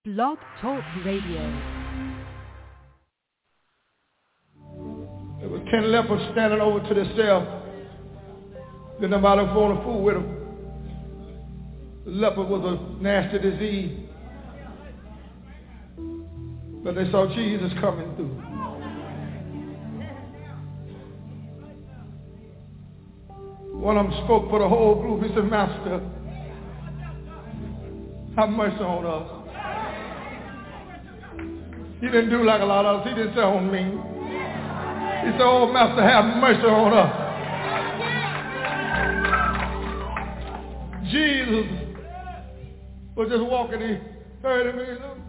Blog Talk Radio. There were 10 lepers standing over to themselves. Didn't nobody want to fool with them. The leper was a nasty disease. But they saw Jesus coming through. One of them spoke for the whole group. He said, Master, have mercy on us. He didn't do like a lot of us. He didn't say on me. He said, oh, Master, have mercy on us. Jesus was just walking. He heard him. You know?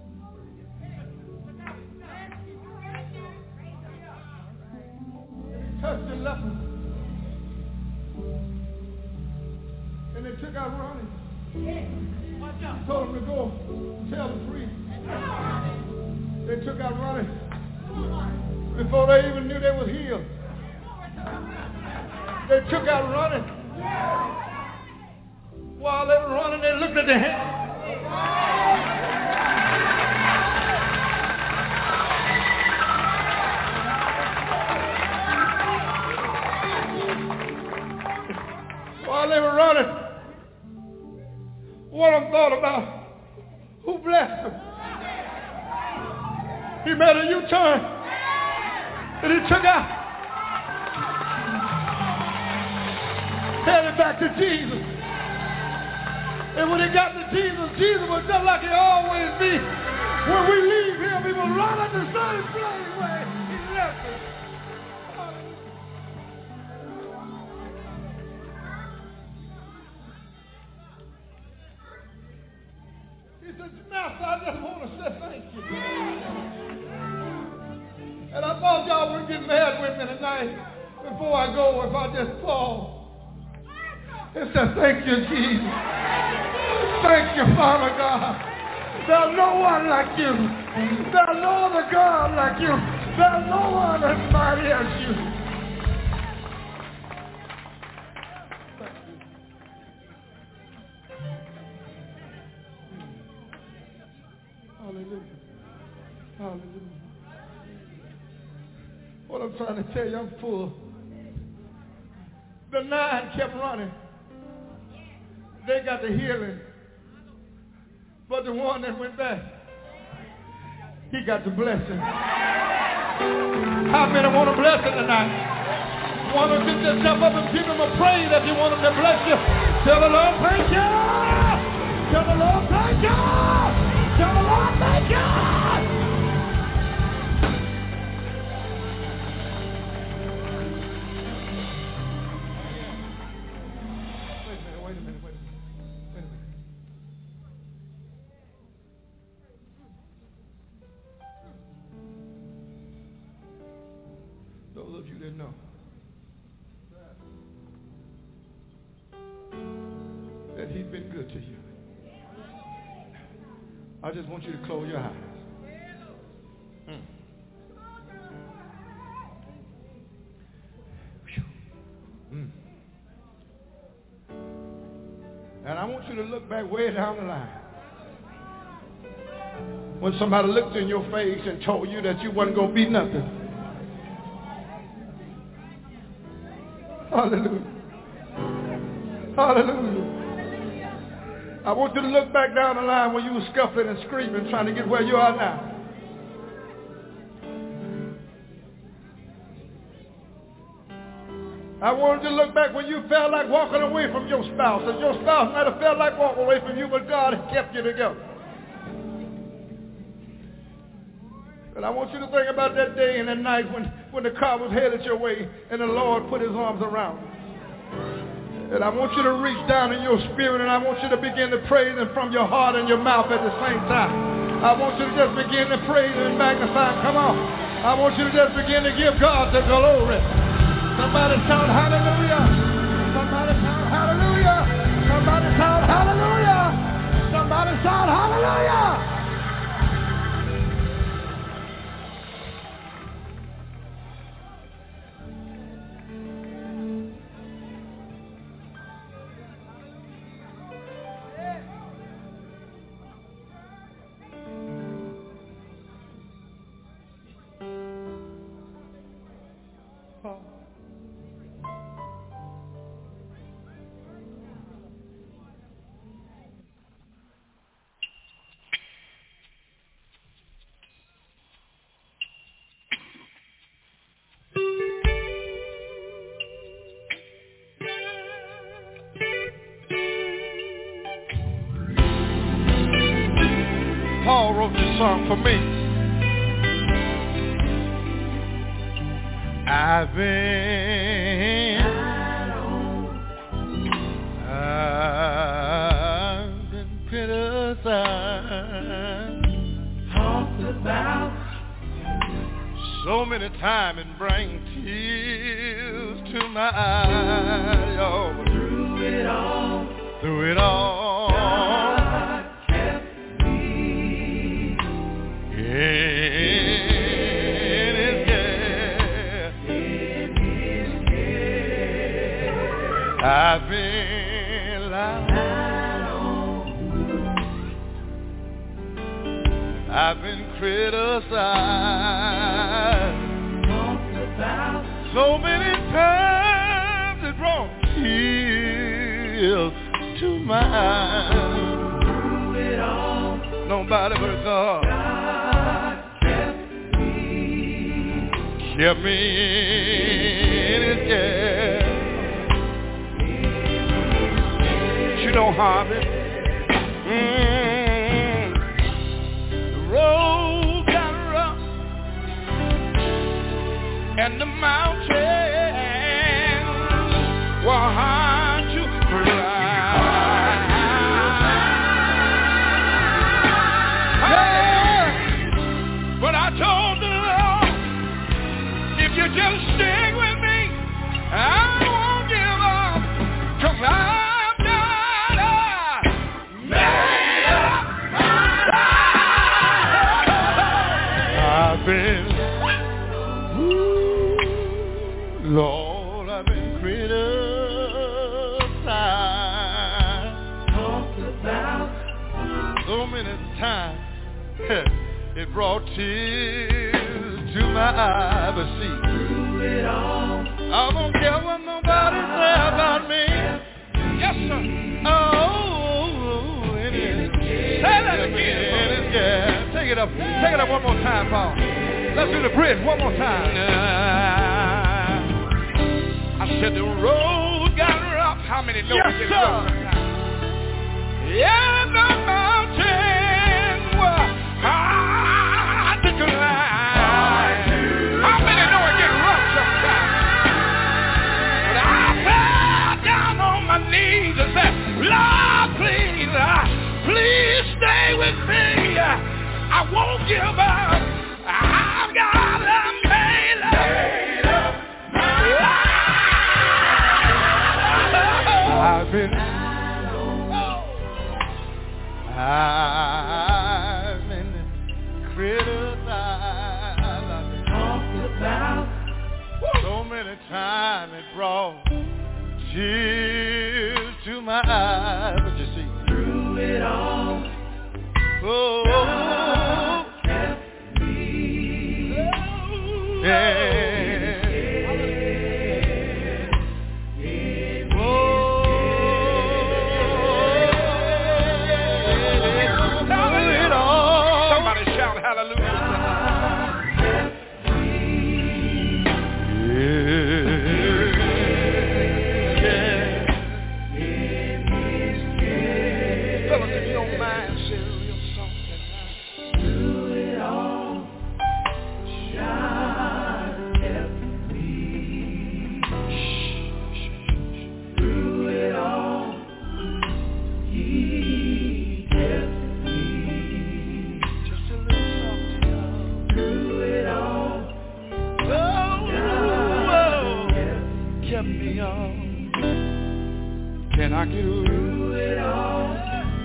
Touched the leper. And they took out running. Told him to go tell the priest. They took out running. Before they even knew they was healed. They took out running. While they were running, they looked at their hands. While they were running, one of them thought about who blessed them. He made a U-turn and he took out, headed back to Jesus. And when he got to Jesus, Jesus was just like he always be. When we leave him, he will run at the same same way he left us. He said, Master, I just want to say thank you. And I thought y'all would get mad with me tonight before I go if I just fall. And said, thank you, Jesus. Thank you, Father God. There's no one like you. There's no other God like you. There's no one as mighty as you. Hallelujah. Hallelujah. What I'm trying to tell you, I'm full. The 9 kept running. They got the healing. But the one that went back, he got the blessing. How many want a blessing tonight? Want to just jump up and give him a praise if you want him to bless you. Tell the Lord, thank you. Tell the Lord, thank you. Tell the Lord, thank you. Wait a minute. Those of you that know that he's been good to you, I just want you to close your eyes. And I want you to look back way down the line. When somebody looked in your face and told you that you wasn't going to be nothing. Hallelujah. Hallelujah. I want you to look back down the line when you were scuffling and screaming trying to get where you are now. I wanted to look back when you felt like walking away from your spouse, and your spouse might have felt like walking away from you, but God has kept you together. And I want you to think about that day and that night when the car was headed your way and the Lord put his arms around you. And I want you to reach down in your spirit, and I want you to begin to praise him from your heart and your mouth at the same time. I want you to just begin to praise and magnify. Come on. I want you to just begin to give God the glory. Somebody shout hallelujah. Somebody shout hallelujah. Somebody shout hallelujah. Somebody shout hallelujah. wrote this song for me. I've been criticized, talked about so many times and bring tears to my eyes. Oh, through it all, God kept me in His care. I've been lied on, I've been criticized, talked about so many times it brought tears to my eyes. Through it all, nobody but God kept me in His care. You know, Harvey, the road got rough and the mountains were hard to climb. But I told the Lord, if you just stick with me, I won't give up, 'cause I've been, Lord, I've been criticized, talked about so many times, it brought tears to my eyes. But see, through it all, I don't care what nobody say about me. Yes, sir. Oh, it is. Say that again. Yeah. Take it up one more time, Paul. Let's do the bridge one more time. I said the road got rough. How many know it gets rough? Yeah, the mountains were hard to climb. How many know it gets rough sometimes? But I fell down on my knees and said, Lord, please stay with me. I won't give up. I've got a made up I've been criticized. I've been talked about so many times it brought tears to my eyes. But you see, through it all, oh, God kept me. Yeah. Somebody shout hallelujah. Can I get through it all?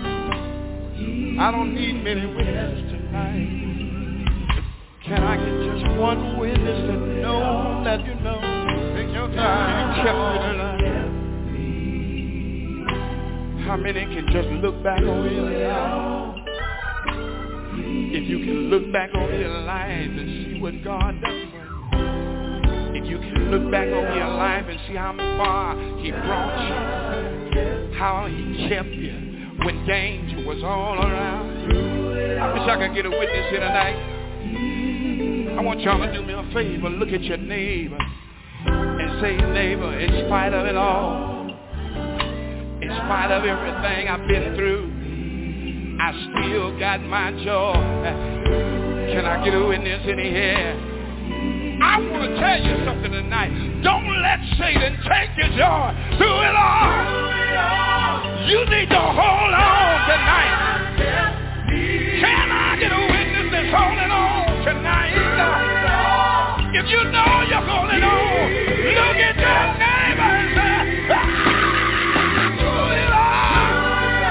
I don't need many witnesses tonight. Can I get just one witness to know that you know? Take your time, you kept me tonight. How many can just look back on your life? If you can look back on your life and see what God done for you. If you can look back on your life and see how far He brought you, how He kept you when danger was all around. I wish I could get a witness here tonight. I want y'all to do me a favor. Look at your neighbor and say, neighbor, in spite of it all, in spite of everything I've been through, I I still got my joy. Can I get a witness in here? I want to tell you something tonight. Don't let Satan take your joy through it all. You need to hold on tonight. Can I get a witness that's holding on tonight? If you know you're holding on, look at your neighbor and say, through it all.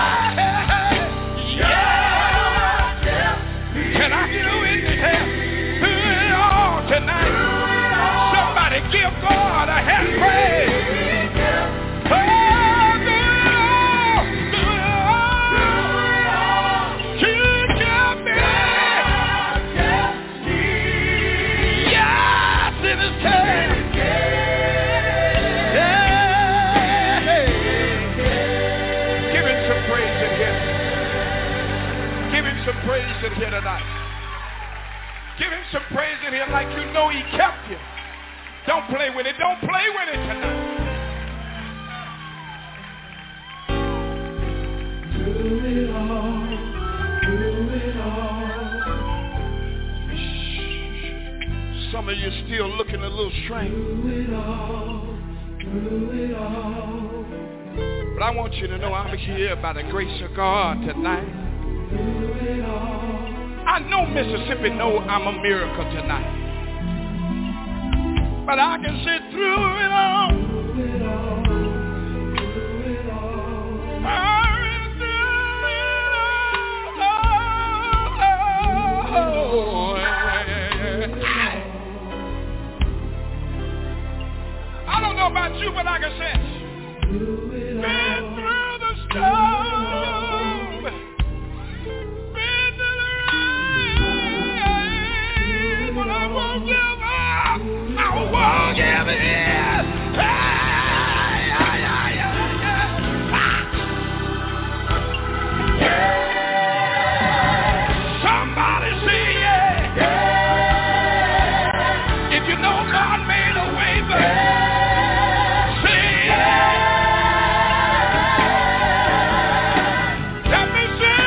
Yeah. Can I get a witness here? Through it all tonight. Somebody give God a hand praise. Some praise in here tonight. Give him some praise in here like you know he kept you. Don't play with it. Don't play with it tonight. Do it all. Do it all. Some of you still looking a little strange. Do it all. Do it all. But I want you to know I'm here by the grace of God tonight. I know Mississippi know I'm a miracle tonight. But I can sit through it all. I don't know about you, but I can say, been through the storm. Somebody say yeah. If you know God made a way, say yeah. Let me say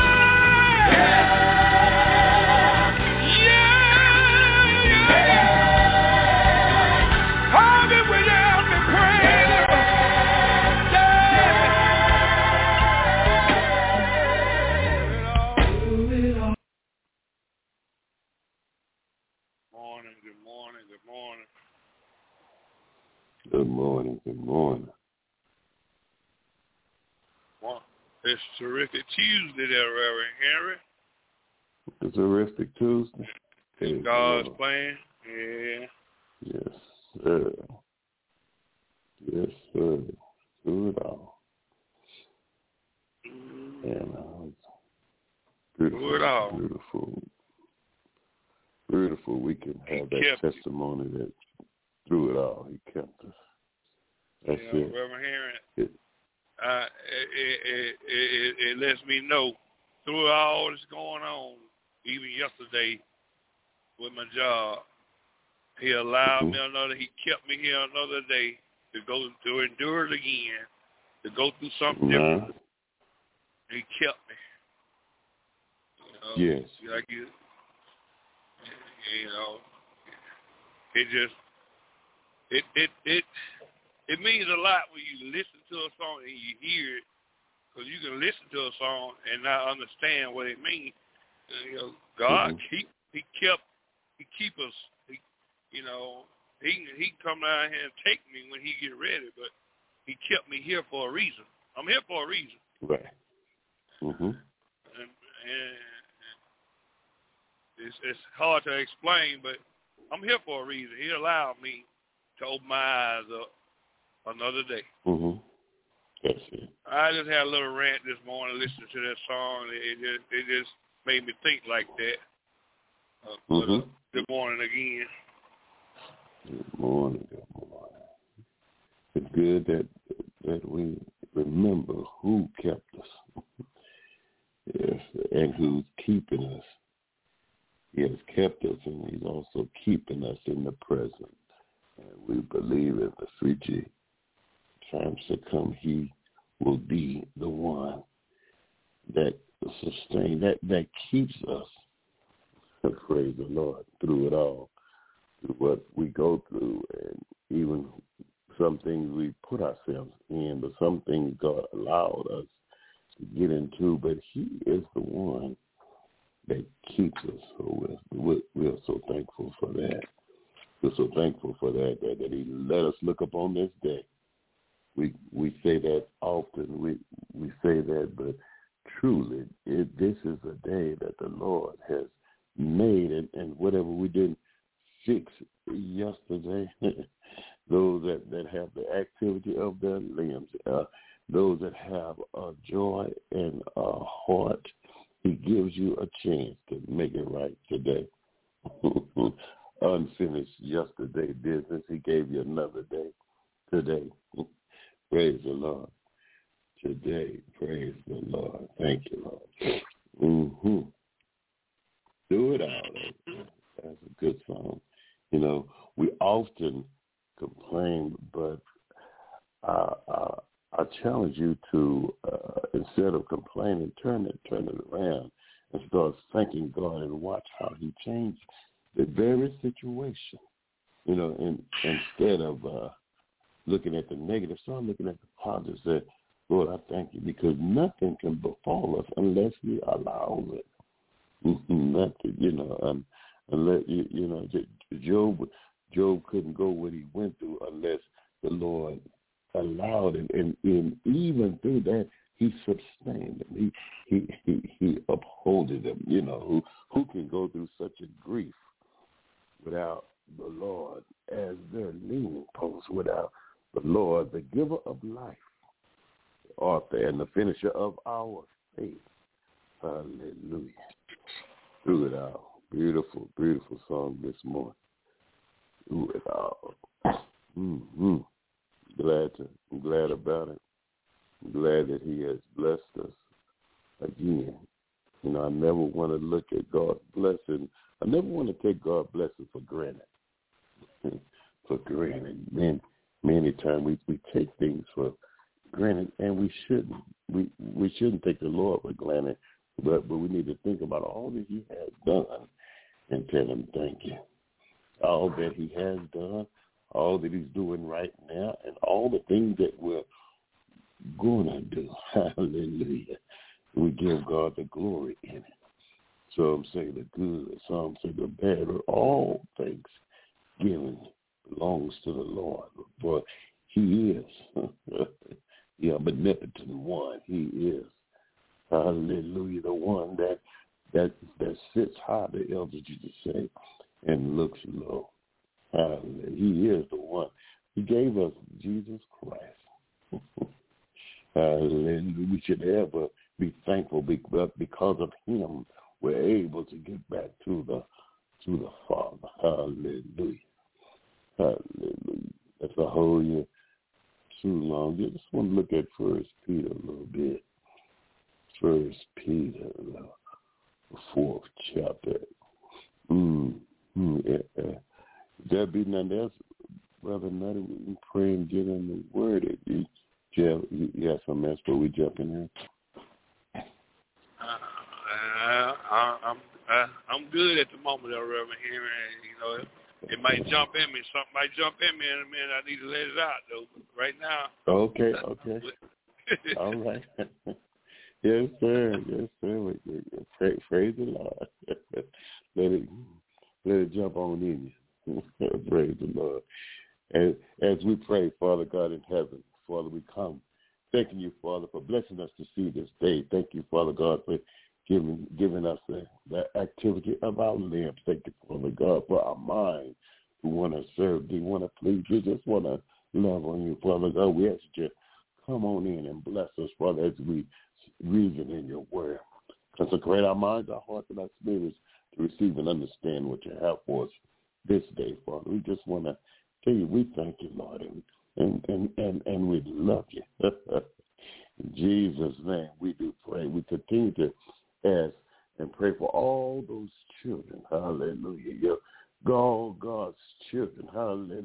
Good morning. Well, it's terrific Tuesday there, Reverend Henry. It's a terrific Tuesday. It's God's plan. Yeah. Yes, sir. Yes, sir. Do it all. And beautiful. We can have that testimony that through it all, he kept us. That's it. Reverend Henry, it lets me know through all that's going on, even yesterday with my job, he allowed me he kept me here another day to go to endure it again, to go through something different. He kept me. Yes. Like it means a lot when you listen to a song and you hear it, because you can listen to a song and not understand what it means. God he keep us. He can come down here and take me when he get ready, but he kept me here for a reason. I'm here for a reason. Right. And it's hard to explain, but I'm here for a reason. He allowed me to open my eyes up another day. That's it. I just had a little rant this morning listening to that song. It just made me think like that. Good morning again. Good morning. It's good that we remember who kept us. Yes, and who's keeping us. He has kept us, and he's also keeping us in the present. And we believe in the future times to come, he will be the one that sustain, that keeps us. Praise the Lord through it all, through what we go through, and even some things we put ourselves in, but some things God allowed us to get into. But He is the one that keeps us. So we're so thankful for that. We're so thankful for that He let us look upon this day. We say that often. We say that, but truly, this is a day that the Lord has made, and whatever we didn't fix yesterday, those that have the activity of their limbs, those that have a joy and a heart, He gives you a chance to make it right today. Unfinished yesterday business, He gave you another day today. Praise the Lord. Today, praise the Lord. Thank you, Lord. Mm-hmm. Do it all. That's a good song. You know, we often complain, but I challenge you to, instead of complaining, turn it around and start thanking God and watch how He changed the very situation. You know, and instead of looking at the negative, start looking at the positive. Say, Lord, I thank you, because nothing can befall us unless He allows it. Nothing, you know, unless you know, Job couldn't go what he went through unless the Lord allowed it, and even through that, He sustained him. He upholded him. You know, who can go through such a grief without the Lord as their leaning post, without the Lord, the giver of life, the author and the finisher of our faith. Hallelujah. Through it all. Beautiful, beautiful song this morning. Through it all. Mm-hmm. I'm glad about it. I'm glad that He has blessed us again. You know, I never want to look at God's blessing. I never want to take God's blessing for granted. For granted. Many times we take things for granted, and we shouldn't. We shouldn't take the Lord for granted, but we need to think about all that He has done and tell Him thank you. All that He has done, all that He's doing right now, and all the things that we're going to do. Hallelujah. We give God the glory in it. Some say the good, some say the bad, but all thanksgiving belongs to the Lord. For He is the omnipotent one. He is, hallelujah, the one that sits high, the elder Jesus say, and looks low. Hallelujah. He is the one. He gave us Jesus Christ. Hallelujah. We should ever be thankful because of Him. We're able to get back to the Father. Hallelujah. Hallelujah. That's a whole year too long. I just want to look at 1 Peter a little bit. 1 Peter, the 4th chapter. There be none else, Brother Nutty. We can pray and get in the Word. You have something else before we jump in here? I'm good at the moment, Reverend Henry. You know, it might jump in me. Something might jump in me in a minute. I need to let it out, though. Right now. Okay. All right. Yes, sir. Praise the Lord. Let it jump on in you. Praise the Lord. As we pray, Father God in heaven, Father, we come thanking you, Father, for blessing us to see this day. Thank you, Father God, for giving us the activity of our limbs. Thank you, Father God, for our mind. We want to serve thee, want to please you, just want to love on you, Father God. We ask you to come on in and bless us, Father, as we reason in your word. Consecrate our minds, our hearts, and our spirits to receive and understand what you have for us this day, Father. We just want to tell you we thank you, Lord, and we love you. In Jesus' name, we do pray. We continue to ask and pray for all those children. Hallelujah. God's children. Hallelujah.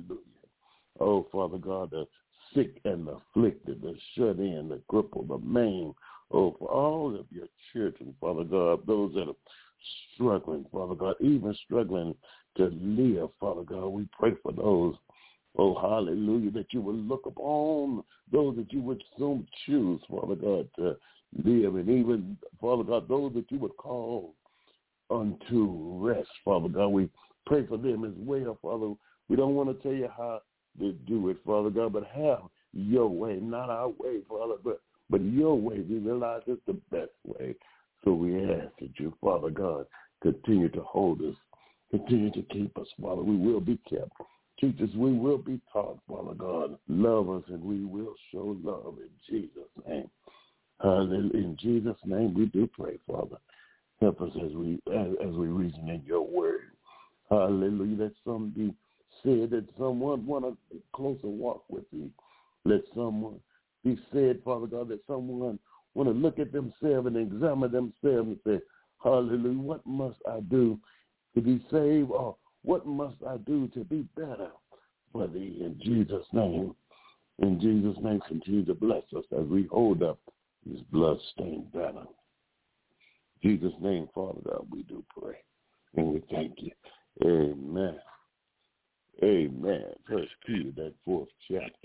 Oh, Father God, the sick and the afflicted, the shut in, the crippled, the maimed. Oh, for all of your children, Father God, those that are struggling, Father God, even struggling to live, Father God, we pray for those. Oh, hallelujah, that you would look upon those that you would soon choose, Father God, to live, and even, Father God, those that you would call unto rest, Father God. We pray for them as well, Father. We don't want to tell you how to do it, Father God, but have your way, not our way, Father, but your way. We realize it's the best way. So we ask that you, Father God, continue to hold us, continue to keep us, Father. We will be kept. Teach us, we will be taught, Father God. Love us, and we will show love in Jesus' name. Hallelujah. In Jesus' name we do pray, Father. Help us as we reason in your word. Hallelujah. Let some be said that someone want a closer walk with thee. Let someone be said, Father God, that someone want to look at themselves and examine themselves and say, hallelujah, what must I do to be saved, or what must I do to be better for thee? In Jesus' name, continue to bless us as we hold up this blood-stained banner. In Jesus' name, Father God, we do pray, and we thank you. Amen. Amen. First Peter, that 4th chapter.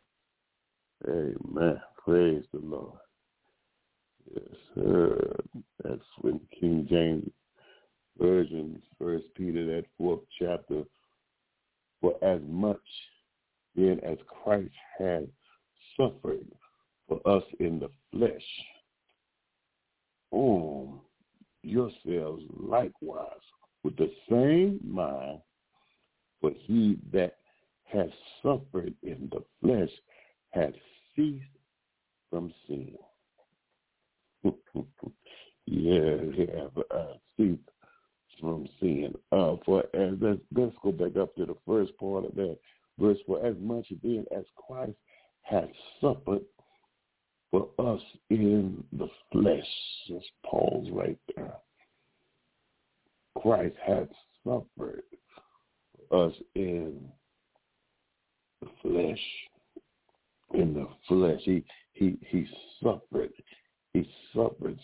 Amen. Praise the Lord. Yes, sir. That's when King James Version, First Peter, that 4th chapter. For as much then as Christ had suffered for us in the flesh, arm yourselves likewise with the same mind, for he that has suffered in the flesh has ceased from sin. Ceased from sin. Let's go back up to the first part of that verse. For as much then as Christ has suffered for us in the flesh. Just pause right there. Christ has suffered for us in the flesh. In the flesh. He suffered. He suffered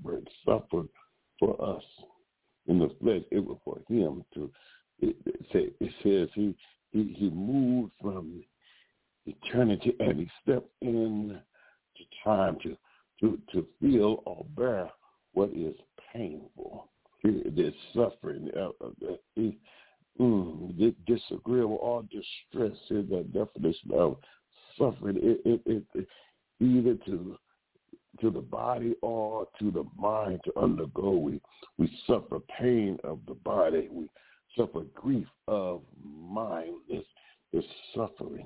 for us in the flesh. It was for him to. It says he moved from eternity and he stepped in to time to feel or bear what is painful. This suffering, disagreeable or distress is the definition of suffering. It either to the body or to the mind to undergo. We suffer pain of the body. We suffer grief of mind. This suffering.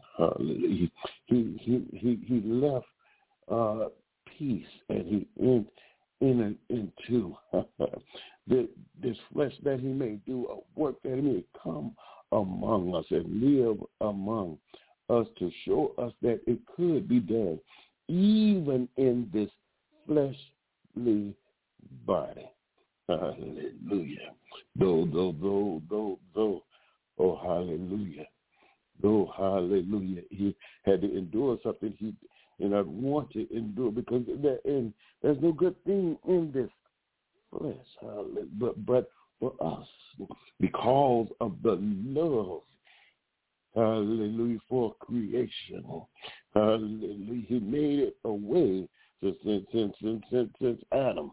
He left peace and he entered into this flesh that he may do a work that he may come among us and live among us to show us that it could be done even in this fleshly body. Hallelujah. Though, oh, hallelujah. Though, hallelujah, he had to endure something he did not want to endure because there's no good thing in this flesh. Hallelujah. But for us, because of the love, hallelujah, for creation, hallelujah, he made it a way since Adam.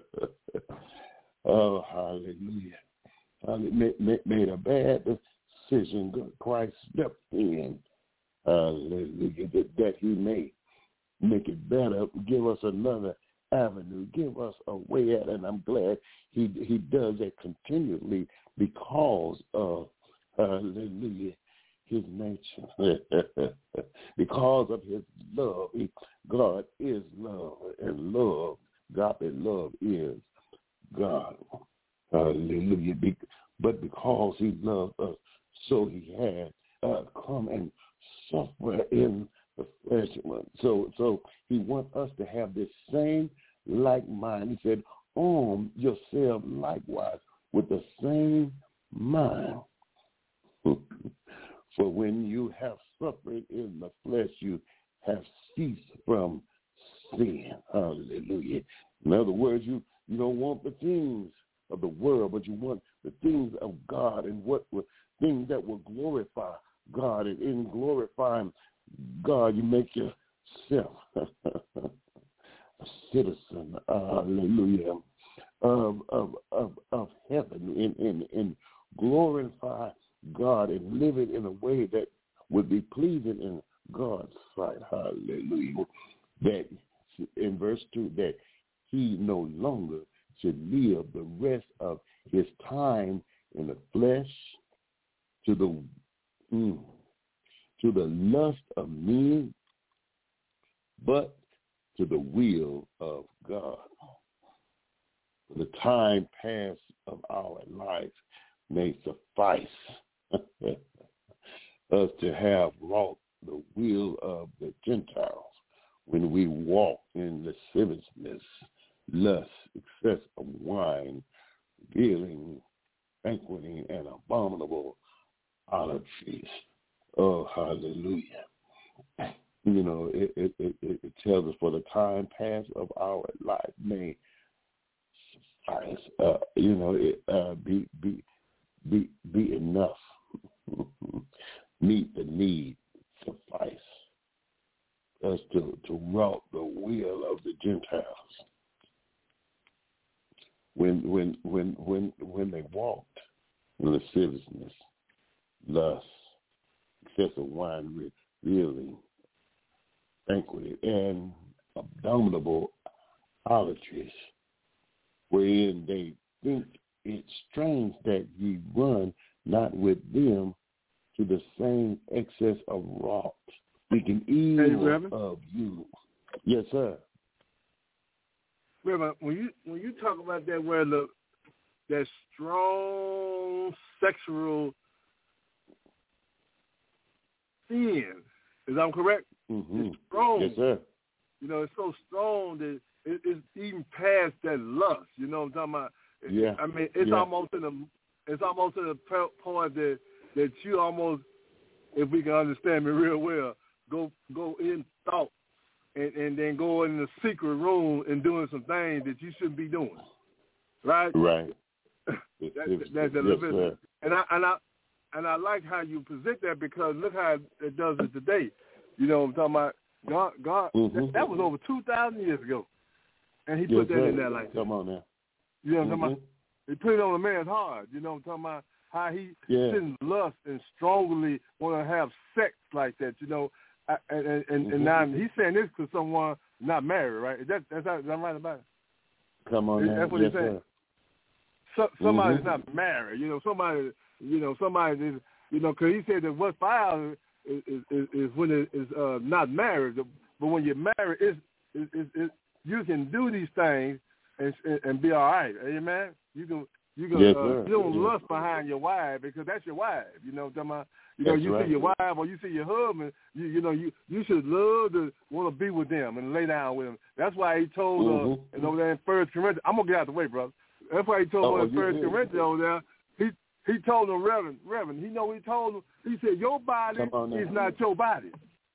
Oh, hallelujah. Made a bad decision. Christ stepped in, hallelujah, that he may make it better, give us another avenue, give us a way out, and I'm glad he does that continually because of, hallelujah, his nature. Because of his love. God is love, and love, God and love is God. Hallelujah. But because he loved us, so he had come and suffer in the flesh. So he wants us to have this same like mind. He said, arm yourself likewise with the same mind. For when you have suffered in the flesh, you have ceased from sin. Hallelujah. In other words, you don't want the things of the world, but you want the things of God, and things that will glorify God. And in glorifying God, you make yourself a citizen, hallelujah, of heaven, and glorify God and live it in a way that would be pleasing in God's sight. Hallelujah. That in verse 2, that he no longer should live the rest of his time in the flesh to the lust of men, but to the will of God. The time past of our life may suffice us to have wrought the will of the Gentiles when we walk in lasciviousness, lust, excess of wine, dealing, banqueting, and abominable idolatries. Oh, hallelujah. You know, it tells us for the time past of our life may suffice, be enough. Meet the need, suffice us to rout the will of the Gentiles. When they walked in lasciviousness, lust, excessive wine, reveling, banqueting, and abominable idolatries, wherein they think it strange that ye run not with them to the same excess of wrath, speaking evil of you. Yes, sir. Reverend, when you talk about that, where that strong sexual sin, is I'm correct? Mm-hmm. It's strong. Yes, sir. You know, it's so strong that it's even past that lust. You know what I'm talking about? Yeah. I mean, it's almost to the point that you almost, if we can understand me real well, go in thought and then go in the secret room and doing some things that you shouldn't be doing. Right? Right. That's a little bit. And I like how you present that, because look how it does it today. You know what I'm talking about? God, that was over 2,000 years ago. And he put that in there like that. Come on now. You know what I'm talking about? He put it on a man's heart. You know what I'm talking about? How he shouldn't lust and strongly want to have sex like that, you know. And now he's saying this to someone not married, right? That's I'm right about it. Come on now. That's what he's saying. Somebody's not married, you know. Somebody is, you know, because he said that what's foul is when it is not married. But when you're married, it's you can do these things and be all right. Amen. You don't lust behind your wife, because that's your wife. You know what I'm talking about? You know, you see your wife or you see your husband, you should love to want to be with them and lay down with them. That's why he told and over there in 1 Corinthians, I'm gonna get out the way, brother. That's why he told in 1 Corinthians over there. He told them, Reverend. He know what he told them. He said, your body is not your body.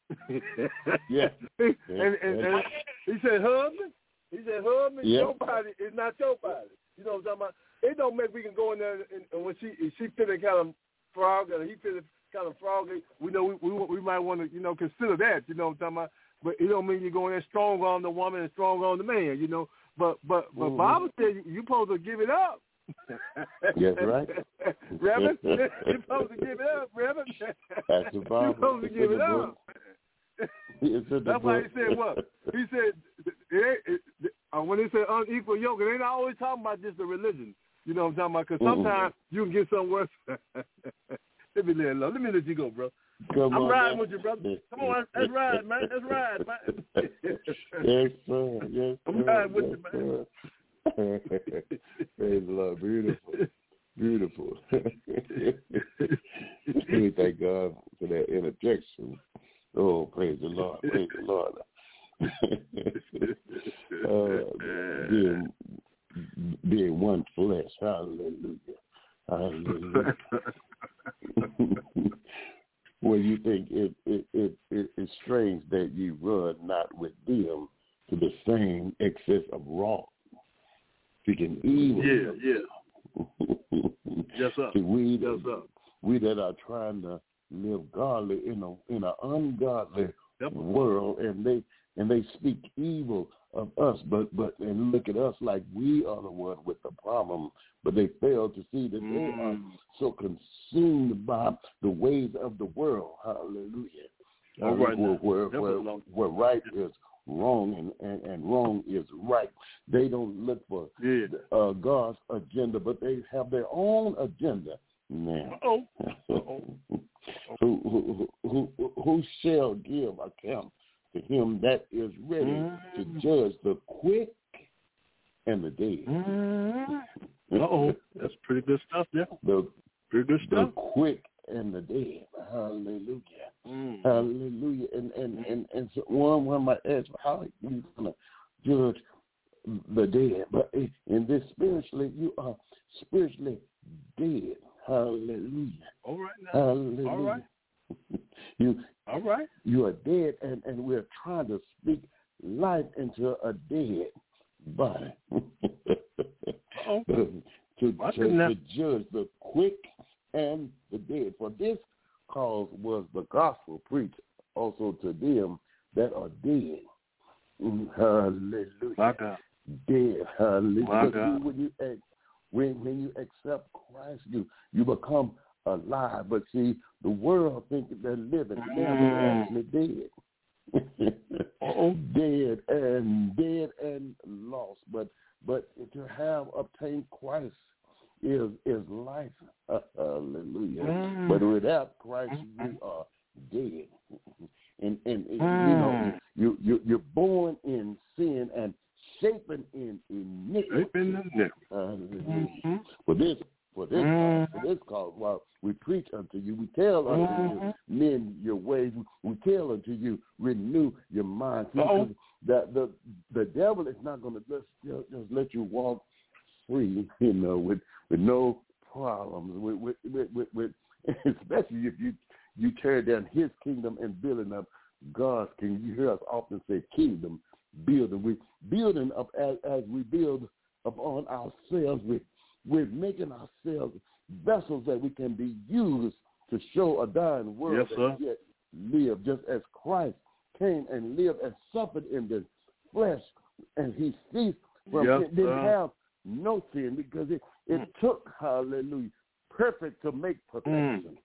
Yeah. and he said, husband. Your body is not your body. You know what I'm talking about? It don't make we can go in there and when she feeling kind of frog and he feeling kind of froggy, we know we might want to, you know, consider that, you know what I'm talking about? But it don't mean you're going there strong on the woman and strong on the man, you know. But Bible says you're supposed to give it up. Yes, right. Reverend, you're supposed to give it up, Reverend. That's the Bible. You're supposed to give it up. That's why he said what? He said, when they say unequal yoke, it ain't always talking about just the religion. You know what I'm talking about? Because sometimes you can get something worse. Let me let you go, bro. I'm riding with you, brother. Come on, let's ride, man. Let's ride, man. Yes, sir. Yes, sir. I'm riding with you, man. Praise the Lord. Beautiful. We thank God for that interjection. Oh, praise the Lord. Praise the Lord. Being one flesh. Hallelujah. Hallelujah. Well, you think it's strange that you run not with them to the excess of wrong, speaking evil. Yes, sir. See, we that are trying to live godly in an ungodly world, and they speak evil of us, but and look at us like we are the one with the problem, but they fail to see that they are so consumed by the ways of the world. Hallelujah. All right, where right is wrong and wrong is right. They don't look for God's agenda, but they have their own agenda now. Who shall give account to him that is ready to judge the quick and the dead? That's pretty good stuff there. Pretty good stuff. The quick and the dead. Hallelujah. Hallelujah. And so one might ask, how are you going to judge the dead? But in this spiritually, you are spiritually dead. Hallelujah. All right now. Hallelujah. All right. All right. You are dead, and we're trying to speak life into a dead body. to judge the quick and the dead. For this cause was the gospel preached also to them that are dead. Hallelujah. My God. Dead. Hallelujah. My God. When you accept Christ, you become alive. But see, the world thinks they're living. They're actually dead. dead and lost. But to have obtained Christ is life. Hallelujah. But without Christ, we are dead. And you know, you're born in sin and shapen in iniquity. For this cause, while we preach unto you, we tell unto you, mend your ways. We tell unto you, renew your mind. That the devil is not going to just let you walk free, you know, with no problems. With especially if you tear down his kingdom and building up God's kingdom. You hear us often say kingdom building. We're building up as we build upon ourselves. We're making ourselves vessels that we can be used to show a dying world that yet live, just as Christ came and lived and suffered in the flesh, and he ceased from didn't have no sin, because it took, hallelujah, perfect to make perfection.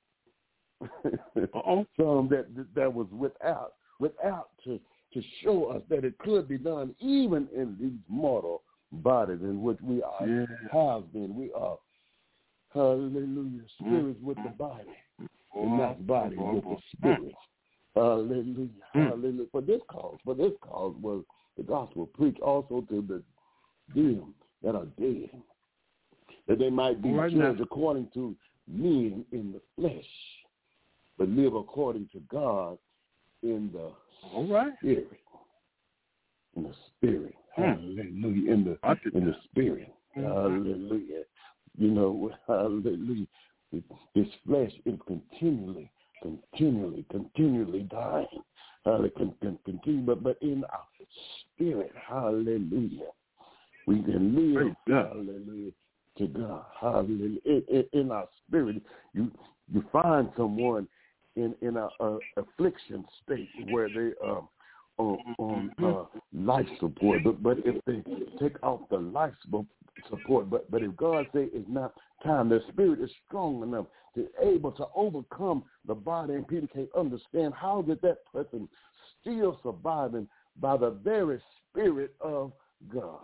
Some that was without to show us that it could be done even in these mortal bodies in which we are have been. We are, hallelujah, spirits with the body, and not body with the spirit. Hallelujah, hallelujah. For this cause was the gospel preached also to the them that are dead, that they might be judged according to men in the flesh, but live according to God in the spirit. In the spirit. Hallelujah. In the spirit. Hallelujah. You know, hallelujah. This flesh is continually dying. Hallelujah. But in our spirit, hallelujah, we can live, hallelujah, to God. Hallelujah. In our spirit, you find someone in a affliction state where they on life support, but if they take off the life support, but if God say it's not time, the spirit is strong enough to able to overcome the body, and people can't understand how did that person still surviving by the very spirit of God.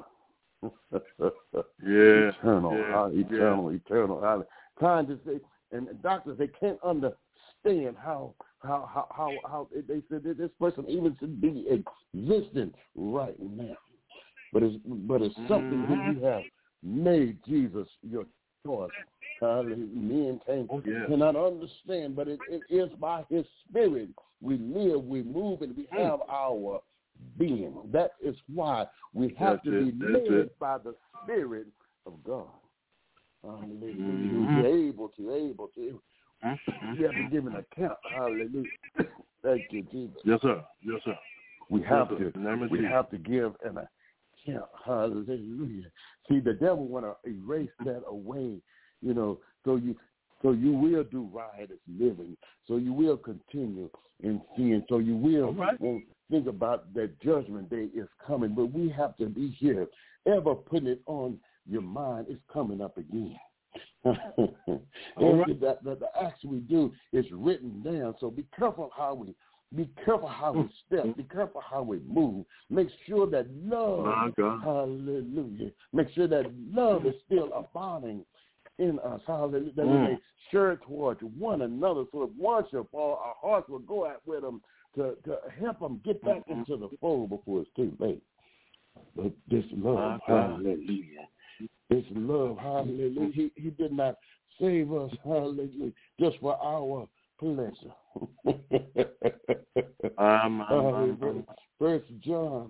Eternal. Trying to say, and doctors, they can't understand how they said that this person even should be existing right now. But it's something that you have made Jesus your choice. Men cannot understand, but it is by his spirit we live, we move, and we have our being. That is why we have to be led by the Spirit of God. Hallelujah. Able to. We have to give an account. Hallelujah. Thank you, Jesus. Yes, sir. We have to give an Yeah, hallelujah. See, the devil want to erase that away, so you will do riotous living, so you will continue in sin, so you will won't think about that judgment day is coming. But we have to be here, ever putting it on your mind. It's coming up again. The acts we do is written down. So be careful how we step. Be careful how we move. Make sure that love, hallelujah. Make sure that love is still abounding in us, hallelujah. That we may share towards one another, so if one shall fall, our hearts will go out with them to help them get back into the fold before it's too late. But this love, hallelujah. This love, hallelujah. He did not save us, hallelujah, just for our pleasure. First John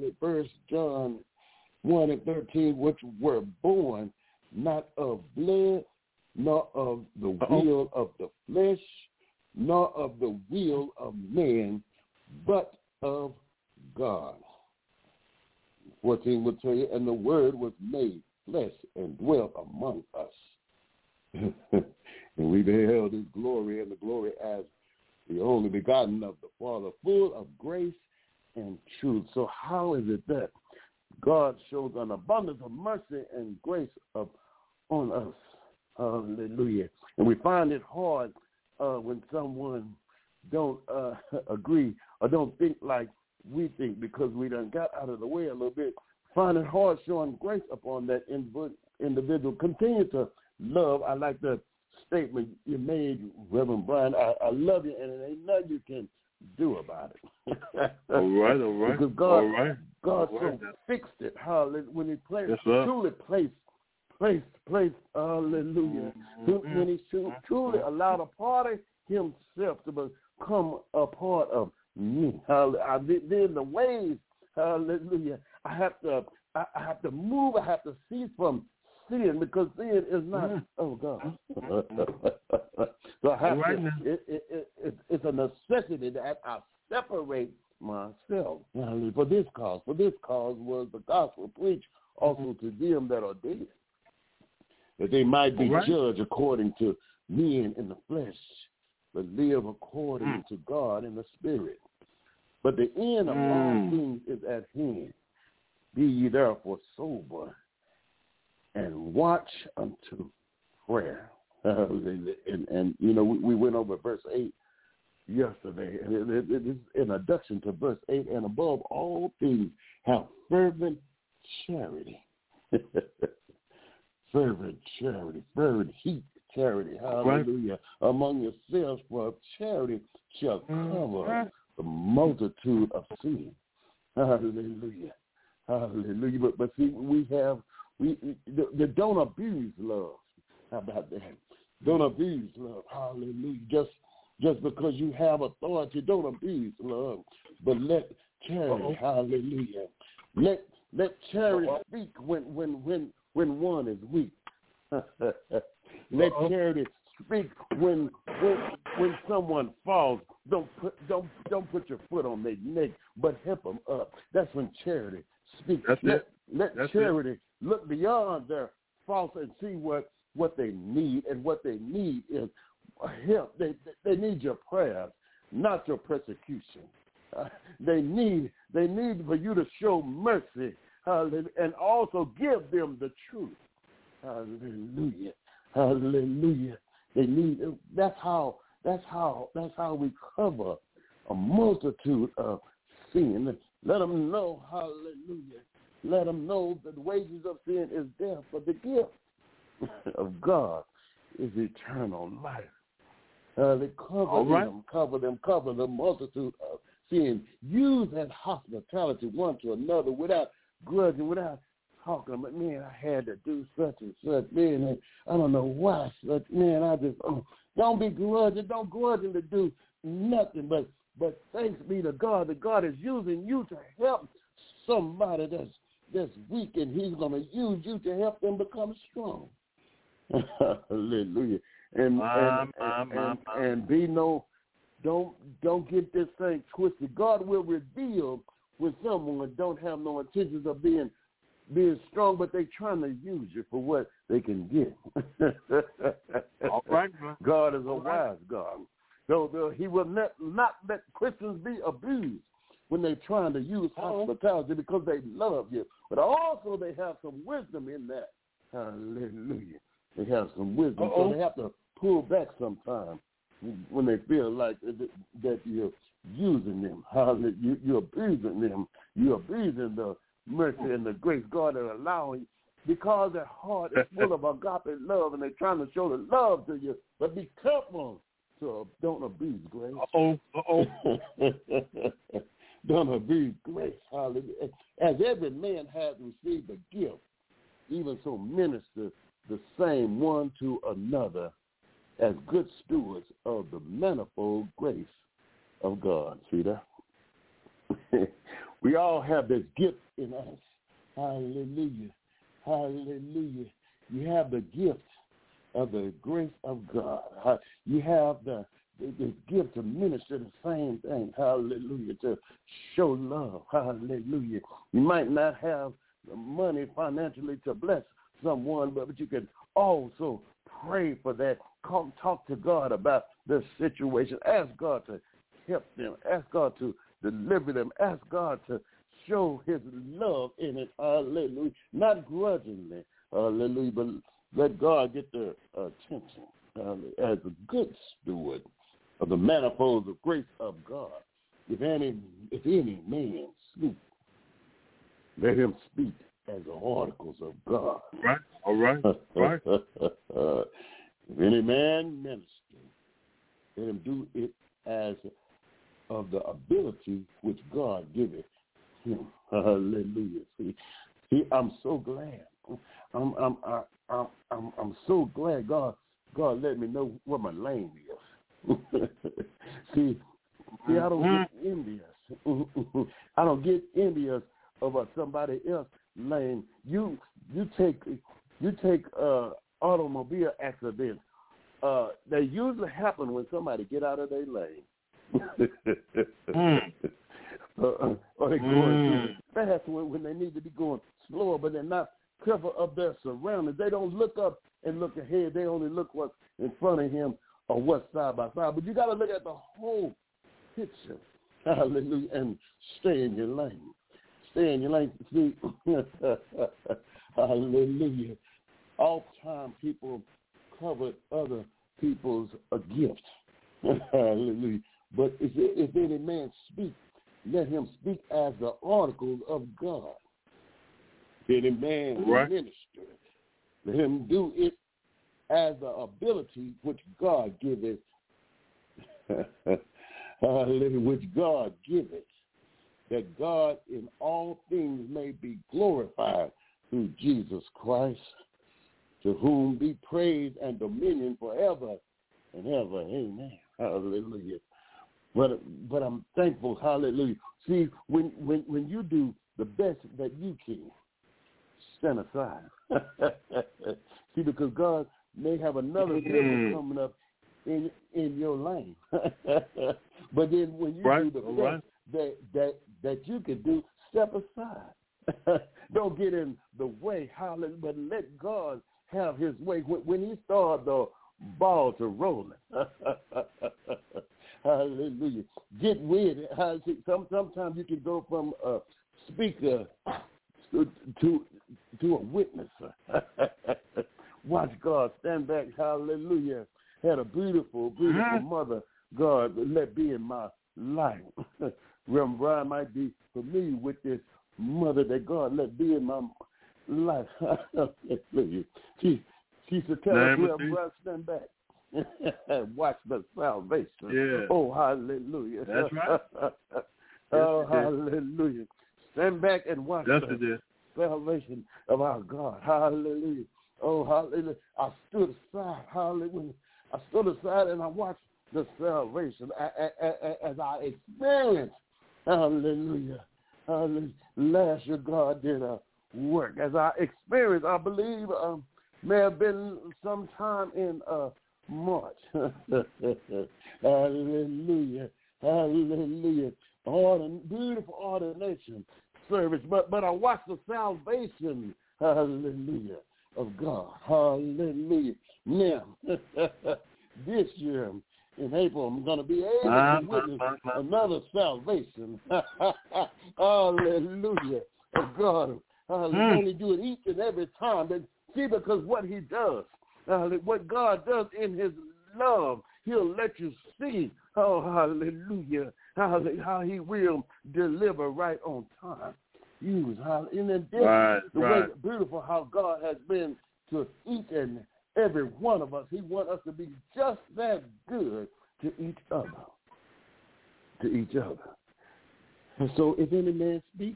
1:13, which were born not of blood, nor of the will of the flesh, nor of the will of man, but of God. 14 will tell you, and the Word was made flesh and dwelt among us. And we beheld his glory, and the glory as the only begotten of the Father, full of grace and truth. So how is it that God shows an abundance of mercy and grace on us? Hallelujah. And we find it hard when someone don't agree or don't think like we think, because we done got out of the way a little bit. Find it hard showing grace upon that individual. Continue to love. I like the statement you made, Reverend Brian. I love you, and there ain't nothing you can do about it. All right. Because God so fixed it. Hallelujah. When he truly placed, hallelujah. When he truly allowed a part of himself to become a part of me. Then the ways, hallelujah, I have to move. I have to cease from sin, because sin is not God. So I have to. It's a necessity that I separate myself for this cause. For this cause was the gospel preached also to them that are dead, that they might be judged according to men in the flesh, but live according to God in the spirit. But the end of all things is at hand. Be ye therefore sober, and watch unto prayer. And we went over verse 8 yesterday. It's introduction to verse 8. And above all things, have fervent charity. Fervent heat charity. Hallelujah. Among yourselves, for charity shall cover the multitude of sin. Hallelujah. But see, the don't abuse love. How about that? Don't abuse love. Hallelujah. Just because you have authority, don't abuse love. But let charity, hallelujah. Let charity speak when one is weak. Let charity speak when someone falls. Don't put your foot on their neck, but help them up. That's when charity speaks. Let charity look beyond their faults and see what they need, and what they need is help. They need your prayers, not your persecution. They need for you to show mercy, and also give them the truth. Hallelujah. They need. That's how we cover a multitude of sin. Let them know, hallelujah. Let them know that the wages of sin is death, but the gift of God is eternal life. They cover the multitude of sin. Use that hospitality one to another without grudging, without talking about, man, I had to do such and such, man, I don't know why such, man, I just, don't be grudging, don't grudging to do nothing, but thanks be to God that God is using you to help somebody that's weak, and he's going to use you to help them become strong. Hallelujah. And be don't get this thing twisted. God will reveal when someone don't have no intentions of being being strong, but they trying to use you for what they can get. All right, man. God is a wise God. So he will not let Christians be abused when they're trying to use hospitality because they love you. But also they have some wisdom in that. Hallelujah. They have some wisdom, so they have to pull back sometimes when they feel like that you're using them. Hallelujah. You're abusing them. You're abusing the mercy and the grace God is allowing, because their heart is full of agape love and they're trying to show the love to you. But be careful, so don't abuse grace. Don't abuse grace. Hallelujah. As every man has received a gift, even so minister the same one to another as good stewards of the manifold grace of God. See that? We all have this gift in us. Hallelujah. Hallelujah. You have the gift of the grace of God. You have the gift to minister the same thing. Hallelujah. To show love. Hallelujah. You might not have the money financially to bless someone, but you can also pray for that. Come talk to God about the situation. Ask God to help them. Ask God to deliver them. Ask God to show his love in it. Hallelujah. Not grudgingly. Hallelujah. But let God get their attention as a good steward of the manifolds of grace of God. If any man speak, let him speak as the oracles of God. Right. All right. Right. If any man minister, let him do it as of the ability which God giveth him. Hallelujah. See, I'm so glad. I'm so glad God let me know what my lane is. see, I don't get envious. I don't get envious over somebody else's lane. You take automobile accidents. They usually happen when somebody get out of their lane. Or they going fast when they need to be going slower, but they're not careful of their surroundings. They don't look up and look ahead. They only look what's in front of him or what's side by side. But you got to look at the whole picture. Hallelujah. And stay in your lane. Stay in your lane. See, hallelujah. Oftentimes people cover other people's gifts. Hallelujah. But if any man speak, let him speak as the oracles of God. If any man minister, let him do it as the ability which God giveth. Which God giveth, that God in all things may be glorified through Jesus Christ, to whom be praise and dominion forever and ever. Amen. Hallelujah. But I'm thankful. Hallelujah. See, when you do the best that you can, stand aside. See, because God may have another miracle coming up in your lane. But then when you do the best that you can do, step aside. Don't get in the way. Hallelujah. But let God have his way. When he started the ball to rolling, hallelujah, get with it. Sometimes you can go from a speaker to a witnesser. Watch God. Stand back. Hallelujah. Had a beautiful mother God let be in my life. Reverend Brian might be familiar with this mother that God let be in my life. Hallelujah. She used to tell us, Reverend Brian, stand back. Watch the salvation. Yeah. Oh, hallelujah. That's right. Oh, hallelujah. Stand back and watch the salvation of our God. Hallelujah. Oh, hallelujah. I stood aside. Hallelujah. I stood aside and I watched the salvation as I experienced. Hallelujah. Hallelujah. Last year God did a work. As I experienced, I believe may have been sometime in March. Hallelujah. Hallelujah. Beautiful ordination service, but I watched the salvation, hallelujah, of God. Hallelujah. Now, this year in April, I'm going to be able to witness another salvation. Hallelujah, of God. Hallelujah. Only do it each and every time. But see, because what he does, what God does in his love, he'll let you see, oh, hallelujah, how he will deliver right on time. Use, in addition, the way beautiful how God has been to each and every one of us. He wants us to be just that good to each other. To each other. And so if any man speak,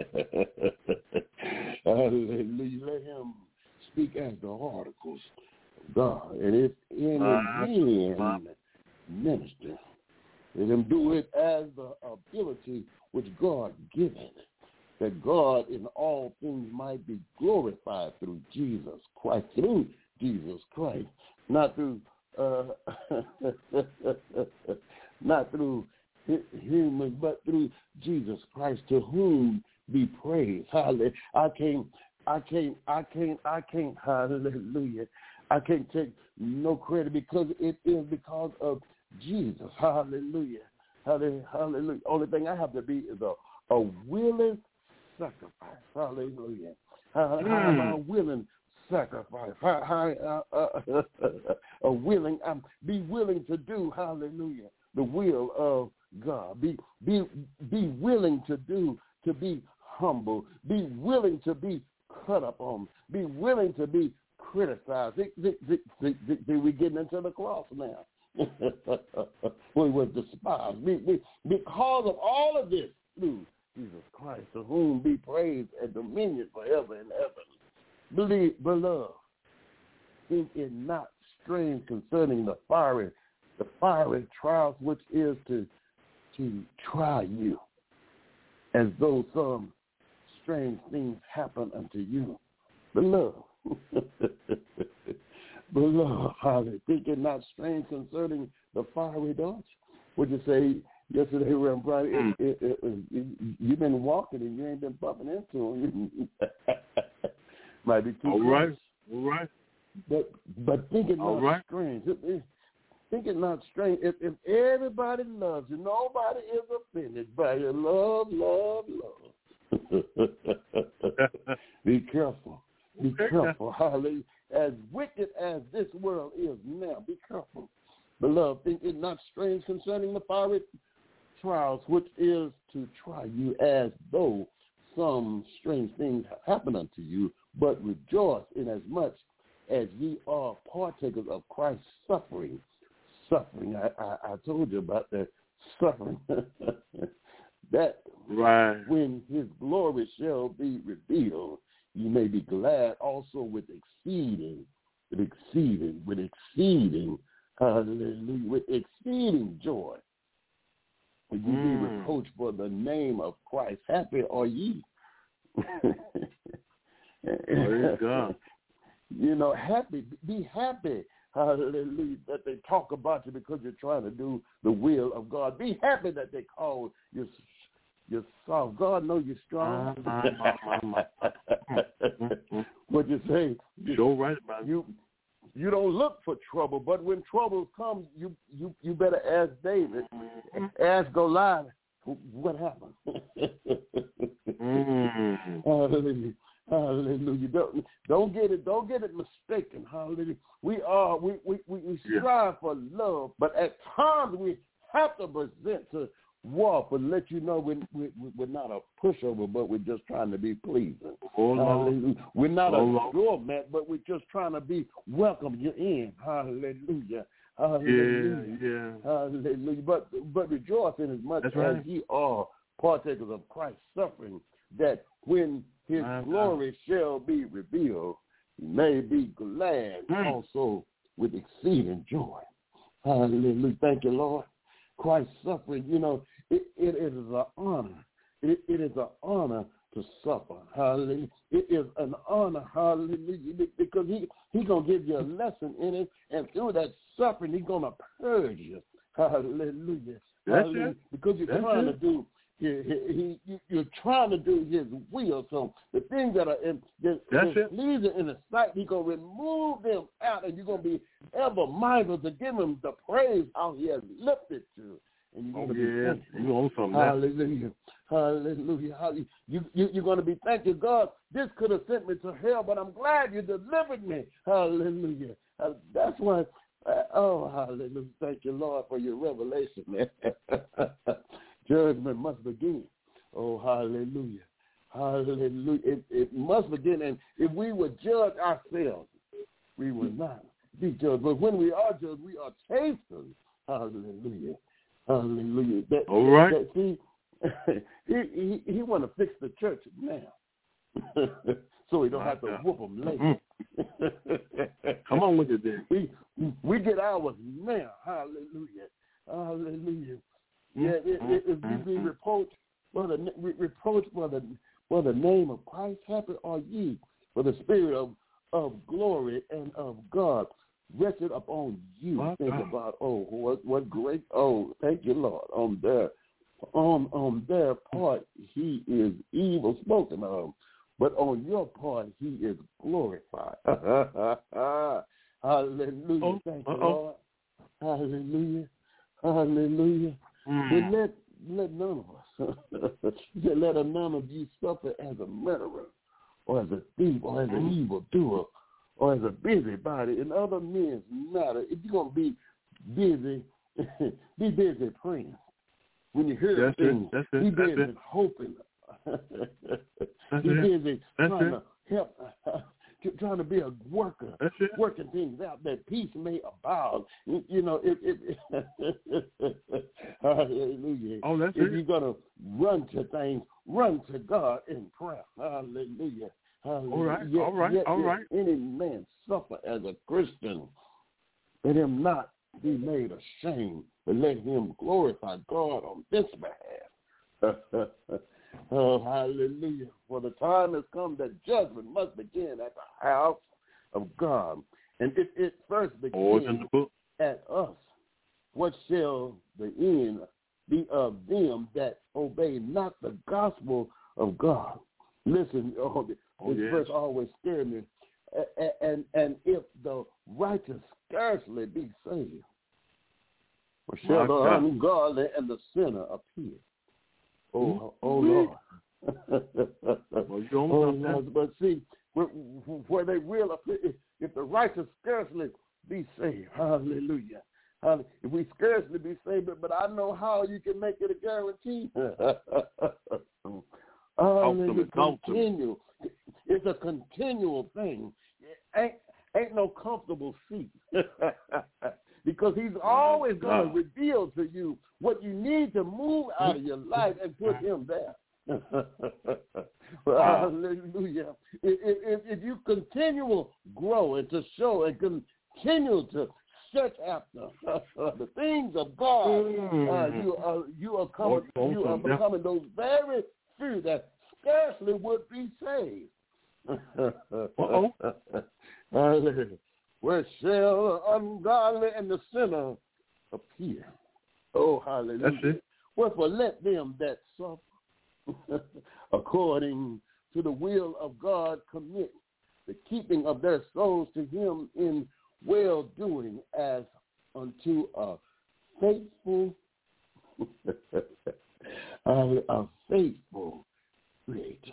hallelujah, let him speak as the articles of God. And if any man minister, let him do it as the ability which God given, that God in all things might be glorified through Jesus Christ, not through not through human, but through Jesus Christ, to whom be praised. Hallelujah. I can't, hallelujah. I can't take no credit because it is because of Jesus. Hallelujah. Hallelujah. Only thing I have to be is a willing sacrifice. Hallelujah. How am I willing sacrifice? Be willing to do, hallelujah, the will of God. Be willing to do, to be humble. Be willing to be cut up on. Be willing to be criticized. We're getting into the cross now. We were despised. Because of all of this, through Jesus Christ, to whom be praise and dominion forever and ever. Beloved, think it not strange concerning the fiery trials which is to try you, as though some strange things happen unto you. Beloved, hallelujah, think it not strange concerning the fiery darts. Would you say yesterday, Reverend Brian, you've been walking and you ain't been bumping into them. Might be too close. All right. But think it not strange. Think it not strange. If everybody loves you, nobody is offended by your love. Be careful. Be careful. Hallelujah. As wicked as this world is now, be careful. Beloved, think it not strange concerning the fiery trials, which is to try you, as though some strange things happen unto you, but rejoice inasmuch as ye are partakers of Christ's suffering. I told you about that suffering. That when his glory shall be revealed, you may be glad also with exceeding, hallelujah, with exceeding joy. When you be reproached for the name of Christ, happy are ye. Praise God. You know, be happy, hallelujah, that they talk about you because you're trying to do the will of God. Be happy that they call you soft. God knows you're strong. What you say? You're right about it. You don't look for trouble, but when trouble comes, you better ask David, ask Goliath, what happened? Hallelujah. Hallelujah. Don't get it mistaken. Hallelujah. We strive for love, but at times we have to present to war to let you know we're not a pushover, but we're just trying to be pleasing. Hallelujah. We're not a doormat, but we're just trying to be welcome you in. Hallelujah. Hallelujah. Yeah. Hallelujah. But rejoice in as much as ye are partakers of Christ's suffering, that when his glory shall be revealed, you may be glad also with exceeding joy. Hallelujah. Thank you, Lord. Christ's suffering, you know, it is an honor. It is an honor to suffer. Hallelujah. It is an honor, hallelujah, because he's going to give you a lesson in it, and through that suffering, he's going to purge you. Hallelujah. Hallelujah. Because you're trying to do You're trying to do his will. So the things that are pleasing in the sight, he's going to remove them out, and you're going to be ever mindful to give him the praise how he has lifted you. And you're going to be thankful. Hallelujah. Hallelujah. You're going to be thanking God. This could have sent me to hell, but I'm glad you delivered me. Hallelujah. That's why, hallelujah. Thank you, Lord, for your revelation, man. Judgment must begin. Oh, hallelujah. Hallelujah. It must begin. And if we would judge ourselves, we would not be judged. But when we are judged, we are chastened. Hallelujah. Hallelujah. All right. See, he want to fix the church now. So we don't have to whoop them later. Come on with it then. We get ours now. Hallelujah. Hallelujah. Yeah, if we be reproached for the name of Christ, happy are ye, for the spirit of glory and of God rested upon you. Think about what great thank you, Lord. On their part he is evil spoken of, but on your part he is glorified. Hallelujah. Thank you, Lord. Hallelujah. Hallelujah. But let none of us, let none of you suffer as a murderer, or as a thief, or as an evildoer, or as a busybody in other men's matter. If you're going to be busy, be busy praying. When you hear things, be busy hoping. Be busy trying to help. Trying to be a worker, working things out that peace may abound. You know, hallelujah. If you're going to run to things, run to God in prayer. Hallelujah. Hallelujah. All right. Any man suffer as a Christian, let him not be made ashamed, but let him glorify God on this behalf. Oh, hallelujah. For the time has come that judgment must begin at the house of God. And it first begins at us. What shall the end be of them that obey not the gospel of God? Listen, this verse always scared me. And if the righteous scarcely be saved, or shall the ungodly and the sinner appear? Oh Lord. Lord. But see, where they will appear, if the righteous scarcely be saved, hallelujah. If we scarcely be saved, but I know how you can make it a guarantee. Continue. It's a continual thing. Ain't no comfortable seat. Because he's always going to reveal to you what you need to move out of your life and put him there. Hallelujah. If you continue to grow and to show and continue to search after the things of God, you are becoming those very few that scarcely would be saved. Where shall the ungodly and the sinner appear? Oh, hallelujah. That's it. Wherefore let them that suffer according to the will of God commit the keeping of their souls to him in well-doing as unto a faithful Creator.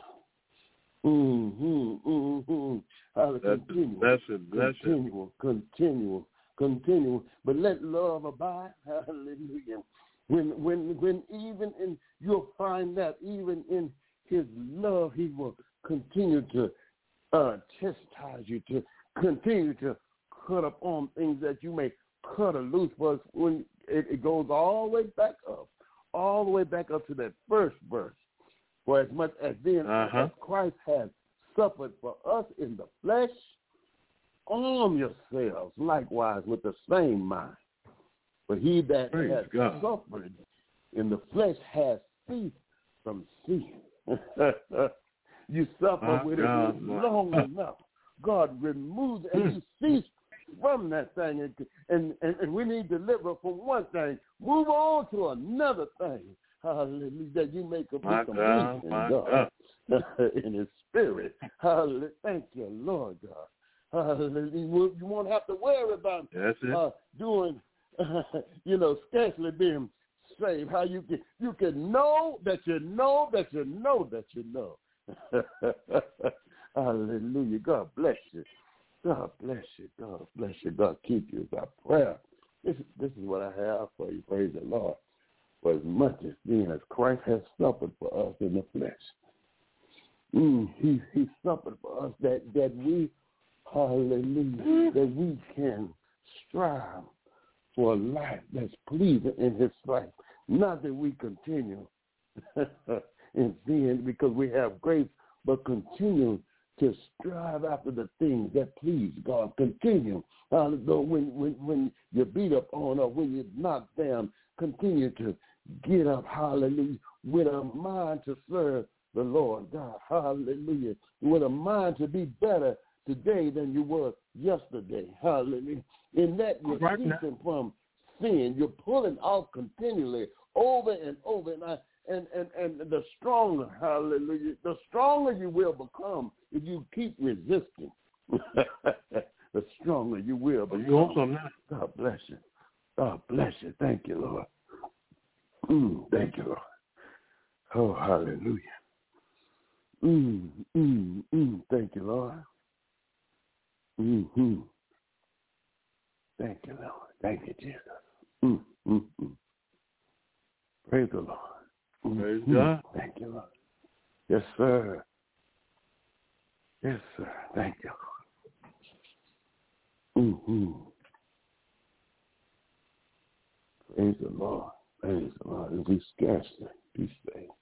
Continual. But let love abide. Hallelujah. When even in, you'll find that even in his love, he will continue to chastise you, to continue to cut up on things that you may cut or loose. But when it goes all the way back up to that first verse. For as much as then as Christ has suffered for us in the flesh, arm yourselves likewise with the same mind. For he that has suffered in the flesh has ceased from sin. You suffer with it long enough. God removes it and you cease from that thing. And we need deliverance from one thing. Move on to another thing. hallelujah, that you may be complete in God, in his spirit. Hallelujah. Thank you, Lord God. Hallelujah. You won't have to worry about doing, scarcely being saved. How you can know that you know that you know that you know. Hallelujah. God bless you. God bless you. God bless you. God keep you. Is our prayer. This is what I have for you. Praise the Lord. For as much as being as Christ has suffered for us in the flesh. He suffered for us that we, hallelujah, that we can strive for a life that's pleasing in his sight. Not that we continue in sin because we have grace, but continue to strive after the things that please God. Continue. When you're beat up on or when you're knocked down, continue to get up, hallelujah, with a mind to serve the Lord God. Hallelujah. With a mind to be better today than you were yesterday. Hallelujah. In that you're ceasing from sin. You're pulling off continually over and over. And the stronger, hallelujah, the stronger you will become if you keep resisting. The stronger you will become. God bless you. God bless you. Thank you, Lord. Thank you, Lord. Oh, hallelujah. Thank you, Lord. Thank you, Lord. Thank you, Jesus. Praise the Lord. Praise God. Thank you, Lord. Yes, sir. Yes, sir. Thank you, Lord. Praise the Lord. Praise the Lord. If we scarcely be saved.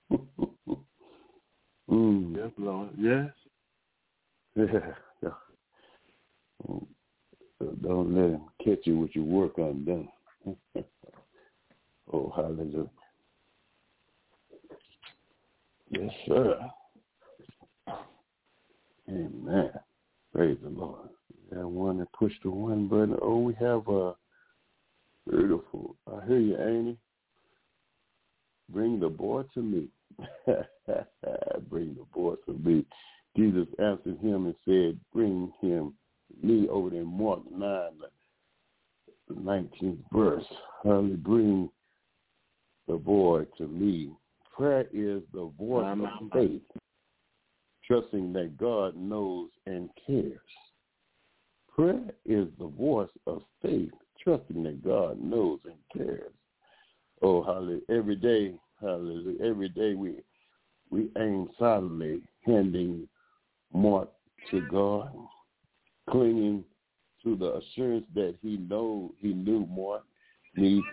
Yes, Lord. Yes. Yeah. Don't let him catch you with your work undone. Oh, hallelujah. Yes, sir. Amen. Praise the Lord. That one that pushed the one button. Oh, we have a beautiful. I hear you, Annie. Bring the boy to me. Bring the boy to me. Jesus answered him and said, bring him me over there in Mark 9, the 19th verse. Hallelujah. Bring the boy to me. Prayer is the voice of faith, trusting that God knows and cares. Prayer is the voice of faith, trusting that God knows and cares. Oh, hallelujah. Every day, hallelujah, every day we aim silently, handing Mark to God, clinging to the assurance that he knew Mark needs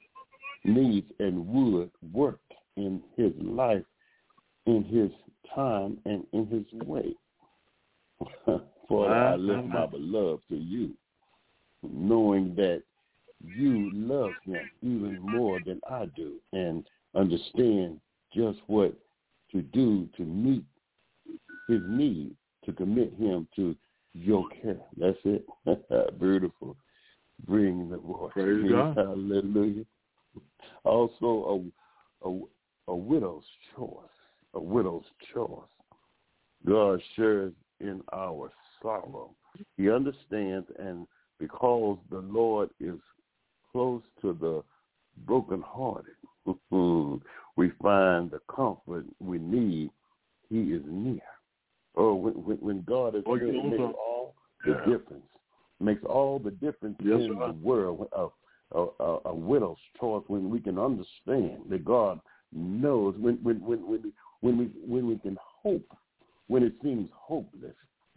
and would work in his life, in his time, and in his way. For I lift my beloved to you, knowing that you love him even more than I do, and understand just what to do to meet his need, to commit him to your care. That's it. Beautiful. Bring the voice. Praise God. Hallelujah. Also, a widow's choice. A widow's choice. God shares in our sorrow. He understands, and because the Lord is close to the brokenhearted, we find the comfort we need. He is near. Oh, when God is near, it makes all the difference. Makes all the difference in the world. A widow's choice, when we can understand that God knows, when we can hope, when it seems hopeless.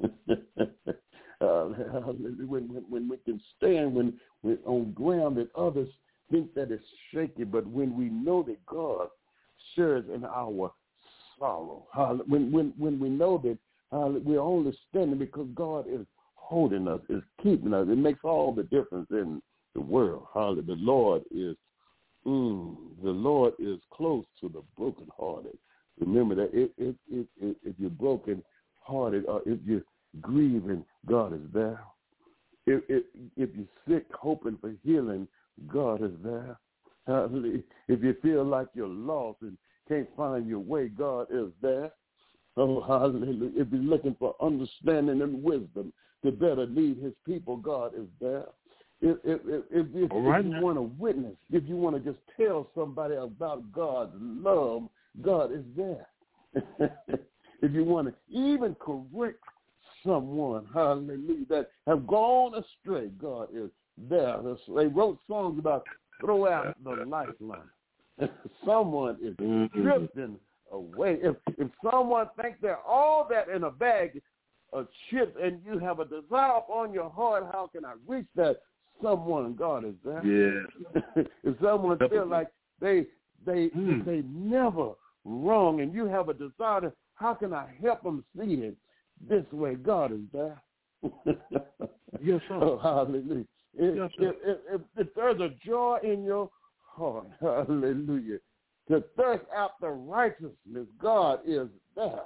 When we can stand when we're on ground that others think that it's shaky, but when we know that God shares in our sorrow, when we know that we're only standing because God is holding us, is keeping us, it makes all the difference in the world. The Lord is close to the brokenhearted. Remember that if you're brokenhearted or if you're grieving, God is there. If you're sick, hoping for healing, God is there. Hallelujah. If you feel like you're lost and can't find your way, God is there. Oh, hallelujah. If you're looking for understanding and wisdom to better lead his people, God is there. If you want to witness, if you want to just tell somebody about God's love, God is there. If you want to even correct someone, hallelujah, that have gone astray, God is there. They wrote songs about throw out the lifeline. Someone is drifting away. If someone thinks they're all that in a bag of chips and you have a desire on your heart, how can I reach that someone? God is there. Yeah. If someone feels like they never wrong and you have a desire, how can I help them see it this way? God is there. Yes, sir. Oh, hallelujah. If there's a joy in your heart, hallelujah, to thirst after righteousness, God is there.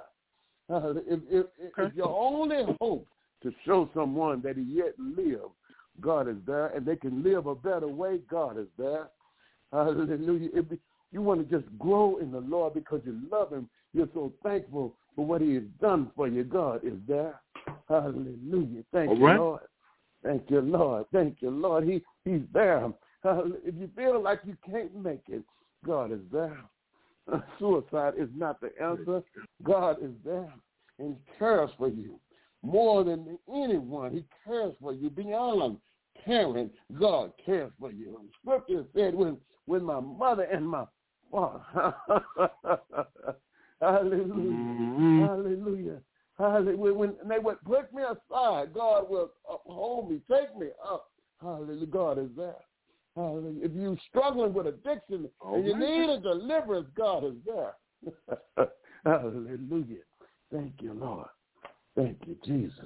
If your only hope to show someone that he yet lives, God is there, and they can live a better way, God is there. Hallelujah. If you want to just grow in the Lord because you love him, you're so thankful for what he has done for you, God is there. Hallelujah. Thank you, Lord. Thank you, Lord. Thank you, Lord. He's there. If you feel like you can't make it, God is there. Suicide is not the answer. God is there and cares for you more than anyone. He cares for you beyond parent. God cares for you. Scripture said, when my mother and my father, hallelujah, hallelujah. Hallelujah. When they would put me aside, God will uphold me, take me up. Hallelujah. God is there. Hallelujah. If you're struggling with addiction and you need a deliverance, God is there. Hallelujah. Thank you, Lord. Thank you, Jesus.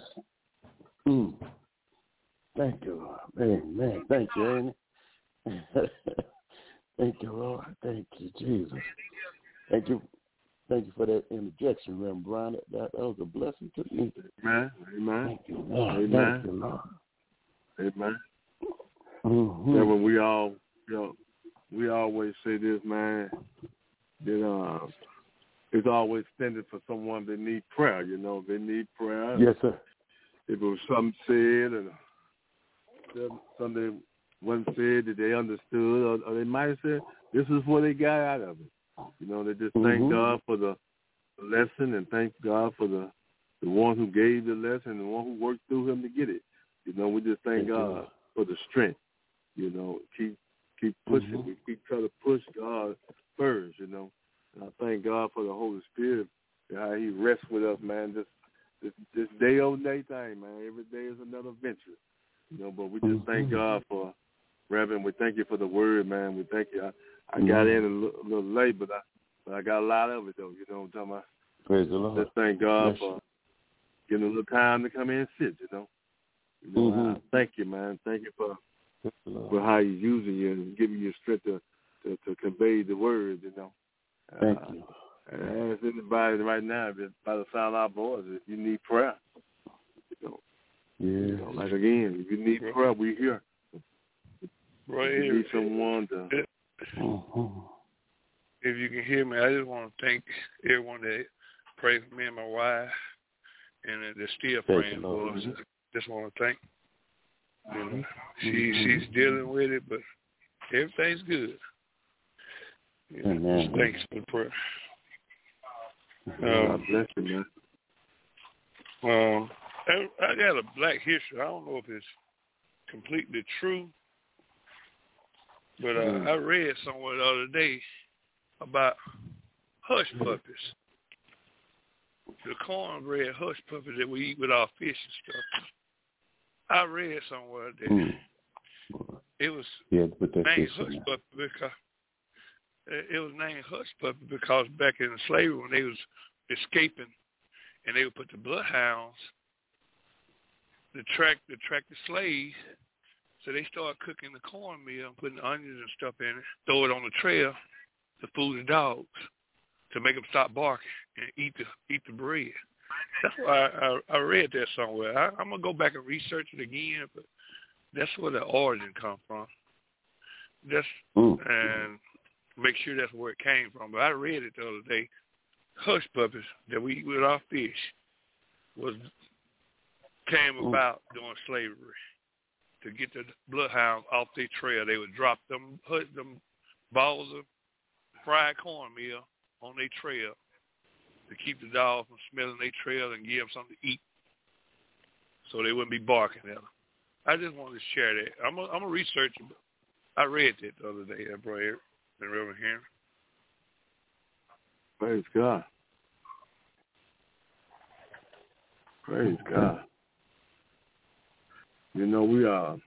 Thank you, Lord. Amen. Thank you, Annie. Thank you, Lord. Thank you, Jesus. Thank you. Thank you for that interjection, Reverend Brian. That was a blessing to me. Amen. Amen. Thank you, Lord. Amen. Thank you, Lord. Amen. Mm-hmm. Yeah, when we always say this, man, that it's always standing for someone that need prayer. You know, they need prayer. Yes, sir. If it was something said and something wasn't said that they understood, or they might have said, this is what they got out of it. You know, they just thank God for the lesson and thank God for the one who gave the lesson, the one who worked through him to get it. You know, we just thank God for the strength. You know, keep pushing. We keep trying to push God first, you know. And I thank God for the Holy Spirit and how he rests with us, man. This day-o-day thing, man. Every day is another venture. You know, but we just thank God for Reverend. We thank you for the word, man. We thank you. I got in a little late, but I got a lot of it, though. You know what I'm talking about? Praise the Lord. Just thank God for getting a little time to come in and sit, you know. I thank you, man. Thank you for how he's using you and giving you strength to convey the word, you know. Thank you. And ask anybody right now, by the sound of our voice, if you need prayer, you know. Yeah. You know, like again, if you need prayer, we're here. Right if you here. need someone to... If you can hear me, I just want to thank everyone that prayed for me and my wife, and they're still praying for us. Just want to thank. You know, she's dealing with it, but everything's good. You know, thanks for the prayer. God bless you, man. I got a black history. I don't know if it's completely true, but I read somewhere the other day about hush puppies. The cornbread hush puppies that we eat with our fish and stuff. I read somewhere that it was named hush puppy because it was named hush puppy because back in slavery when they was escaping and they would put the bloodhounds to track the slaves. So they started cooking the cornmeal and putting onions and stuff in it, throw it on the trail to fool the dogs to make them stop barking and eat the bread. That's why I read that somewhere. I'm going to go back and research it again, but that's where the origin comes from. and make sure that's where it came from. But I read it the other day. Hush puppies that we eat with our fish came about during slavery. To get the bloodhounds off their trail, they would drop them balls of fried cornmeal on their trail to keep the dogs from smelling their trail and give them something to eat, so they wouldn't be barking at them. I just wanted to share that. I'm a researcher. I read that the other day, Brother and Reverend Henry. Praise God. Praise God. You know, we are,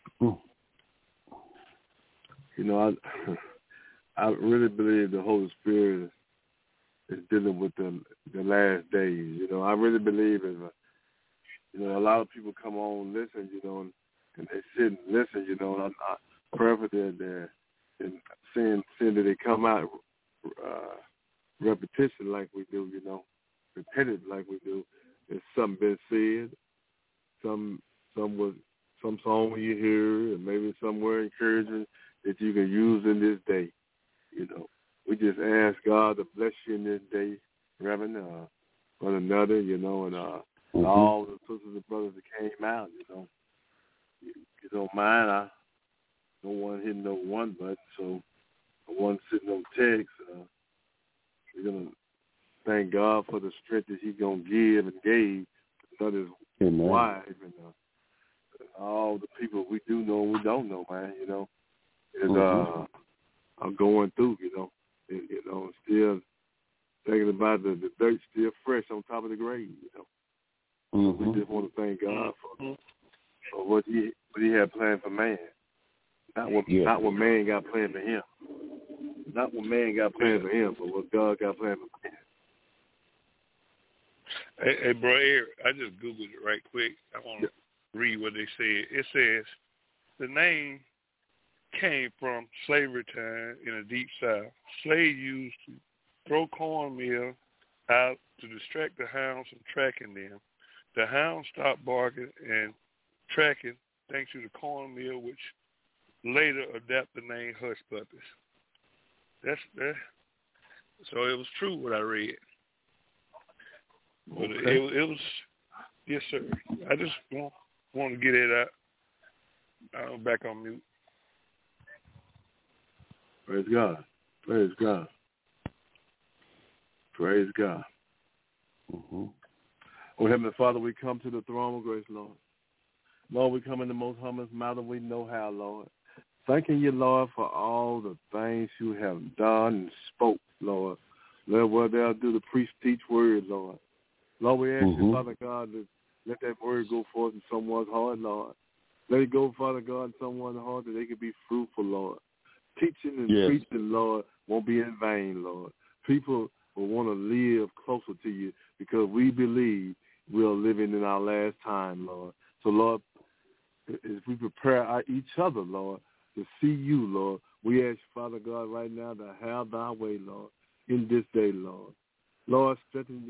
you know, I really believe the Holy Spirit is dealing with the last days. You know, I really believe it. You know, a lot of people come on, listen, you know, and they sit and listen, you know, and I pray for them and seeing that they come out repetition like we do, you know, repetitive like we do. There's something been said, some song you hear, and maybe somewhere encouraging that you can use in this day. You know, we just ask God to bless you in this day, Reverend, one another, you know, and all the sisters and brothers that came out, you know. You don't mind, I don't want to hit no one button, so I want to sitting on text. We're going to thank God for the strength that he's going to give and gave to his wife and all the people we do know and we don't know, man, you know, is I'm going through, you know, still thinking about the dirt still fresh on top of the grave, you know. We just want to thank God for what he had planned for man, not what man got planned for him. Not what man got planned for him, but what God got planned for man. Hey, bro, Eric, I just Googled it right quick. I want to read what they said. It says the name came from slavery time in the Deep South. Slaves used to throw cornmeal out to distract the hounds from tracking them. The hounds stopped barking and tracking thanks to the cornmeal, which later adapted the name hush puppies. That's so it was true what I read. But it was, yes, sir. I just want to get it out. I'm back on mute. Praise God. Praise God. Praise God. Oh, Heavenly Father, we come to the throne of grace, Lord. Lord, we come in the most humblest manner we know how, Lord. Thanking you, Lord, for all the things you have done and spoke, Lord. Lord, where they'll do the preach, teach word, Lord. Lord, we ask you, Father God, to let that word go forth in someone's heart, Lord. Let it go, Father God, in someone's heart that they can be fruitful, Lord. Teaching and preaching, Lord, won't be in vain, Lord. People will want to live closer to you because we believe we are living in our last time, Lord. So, Lord, as we prepare each other, Lord, to see you, Lord, we ask, Father God, right now to have thy way, Lord, in this day, Lord. Lord, strengthen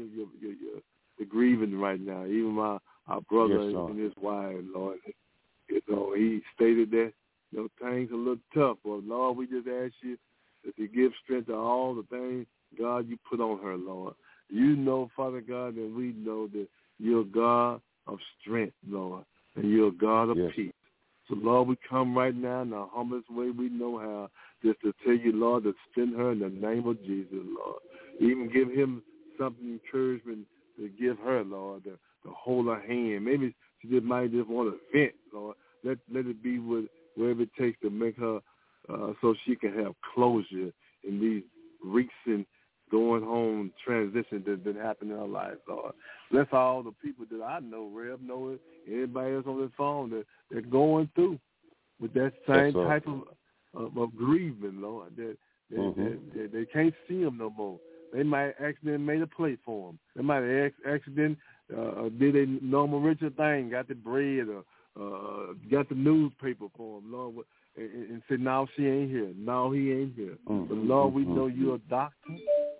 the grieving right now. Even our brother and his wife, Lord. You know, he stated that, you know, things are a little tough. But, Lord, we just ask you that you give strength to all the things, God, you put on her, Lord. You know, Father God, and we know that you're a God of strength, Lord, and you're a God of peace. So, Lord, we come right now in the humblest way we know how, just to tell you, Lord, to send her in the name of Jesus, Lord. Even give him something encouragement to give her, Lord, to hold her hand. Maybe she just might just want to vent, Lord. Let it be whatever it takes to make her so she can have closure in these recent going home transition that's been happening in her life, Lord. Bless all the people that I know, Reb, know it, anybody else on the phone that they're going through with that same type of grieving, Lord, that they can't see them no more. They might accidentally made a plate for them. They might accidentally did a normal ritual thing, got the bread or got the newspaper for them, Lord, and said, no, she ain't here. No, he ain't here. But, Lord, we know you're a doctor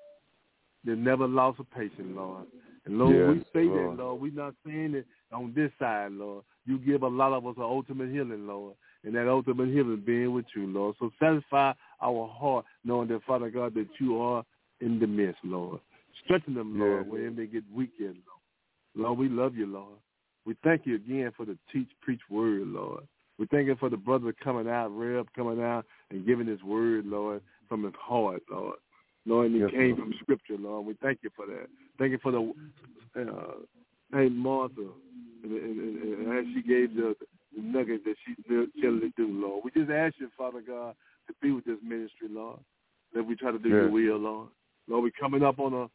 that never lost a patient, Lord. And, Lord, we say that, Lord. We're not saying it on this side, Lord. You give a lot of us an ultimate healing, Lord. and that ultimate healing being with you, Lord. So satisfy our heart knowing that, Father God, that you are in the midst, Lord. Strengthen them, Lord, when they get weak in, Lord. Lord, we love you, Lord. We thank you again for the preach word, Lord. We thank you for the brother coming out, Reb coming out and giving his word, Lord, from his heart, Lord. Lord, and he came from Scripture, Lord. We thank you for that. Thank you for the Aunt Martha, and as she gave the nugget that she generally do, Lord. We just ask you, Father God, to be with this ministry, Lord, that we try to do your will, Lord. Lord, we're coming up on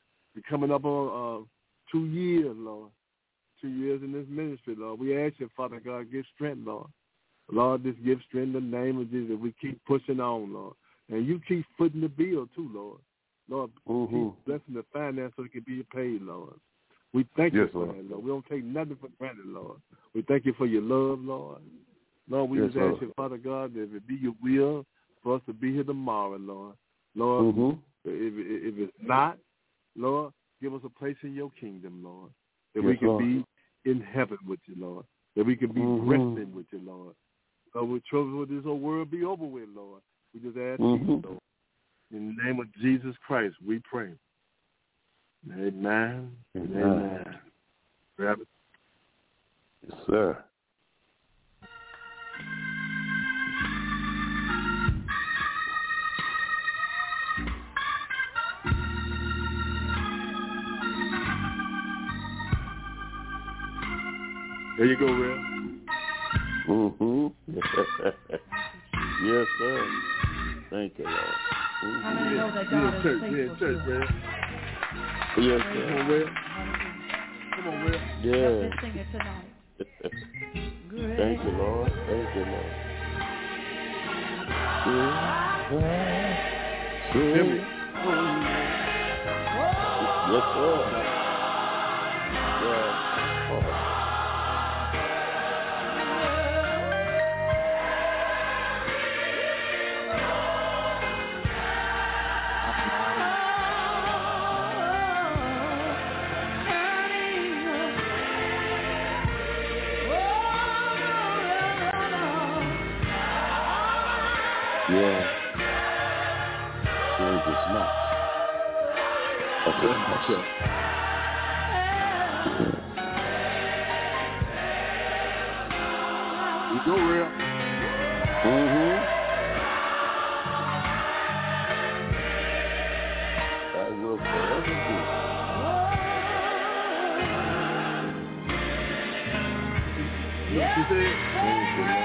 2 years, Lord. 2 years in this ministry, Lord. We ask you, Father God, give strength, Lord. Lord, just give strength in the name of Jesus. We keep pushing on, Lord. And you keep footing the bill, too, Lord. Lord, keep blessing the finance so it can be paid, Lord. We thank you for that, Lord. We don't take nothing for granted, Lord. We thank you for your love, Lord. Lord, we just ask you, Father God, that if it be your will for us to be here tomorrow, Lord. Lord, if it's not, Lord, give us a place in your kingdom, Lord, that we can be in heaven with you, Lord, that we can be resting with you, Lord. Lord, we're troubled with this whole world be over with, Lord. We just ask you, Lord. In the name of Jesus Christ, we pray. Amen. Amen. Grab it. Yes, sir. There you go, Real. Yes, sir. Thank you, Lord. How many know that God is faithful to us? Yes, sir. Come on, Will. Come on, Will. Yeah. Let's sing it tonight. Thank you, Lord. Thank you, Lord. Yes, sir. Yeah. Yeah. Change is not. Okay. You go, Real. I will forever do. You see it? Thank you, Lord.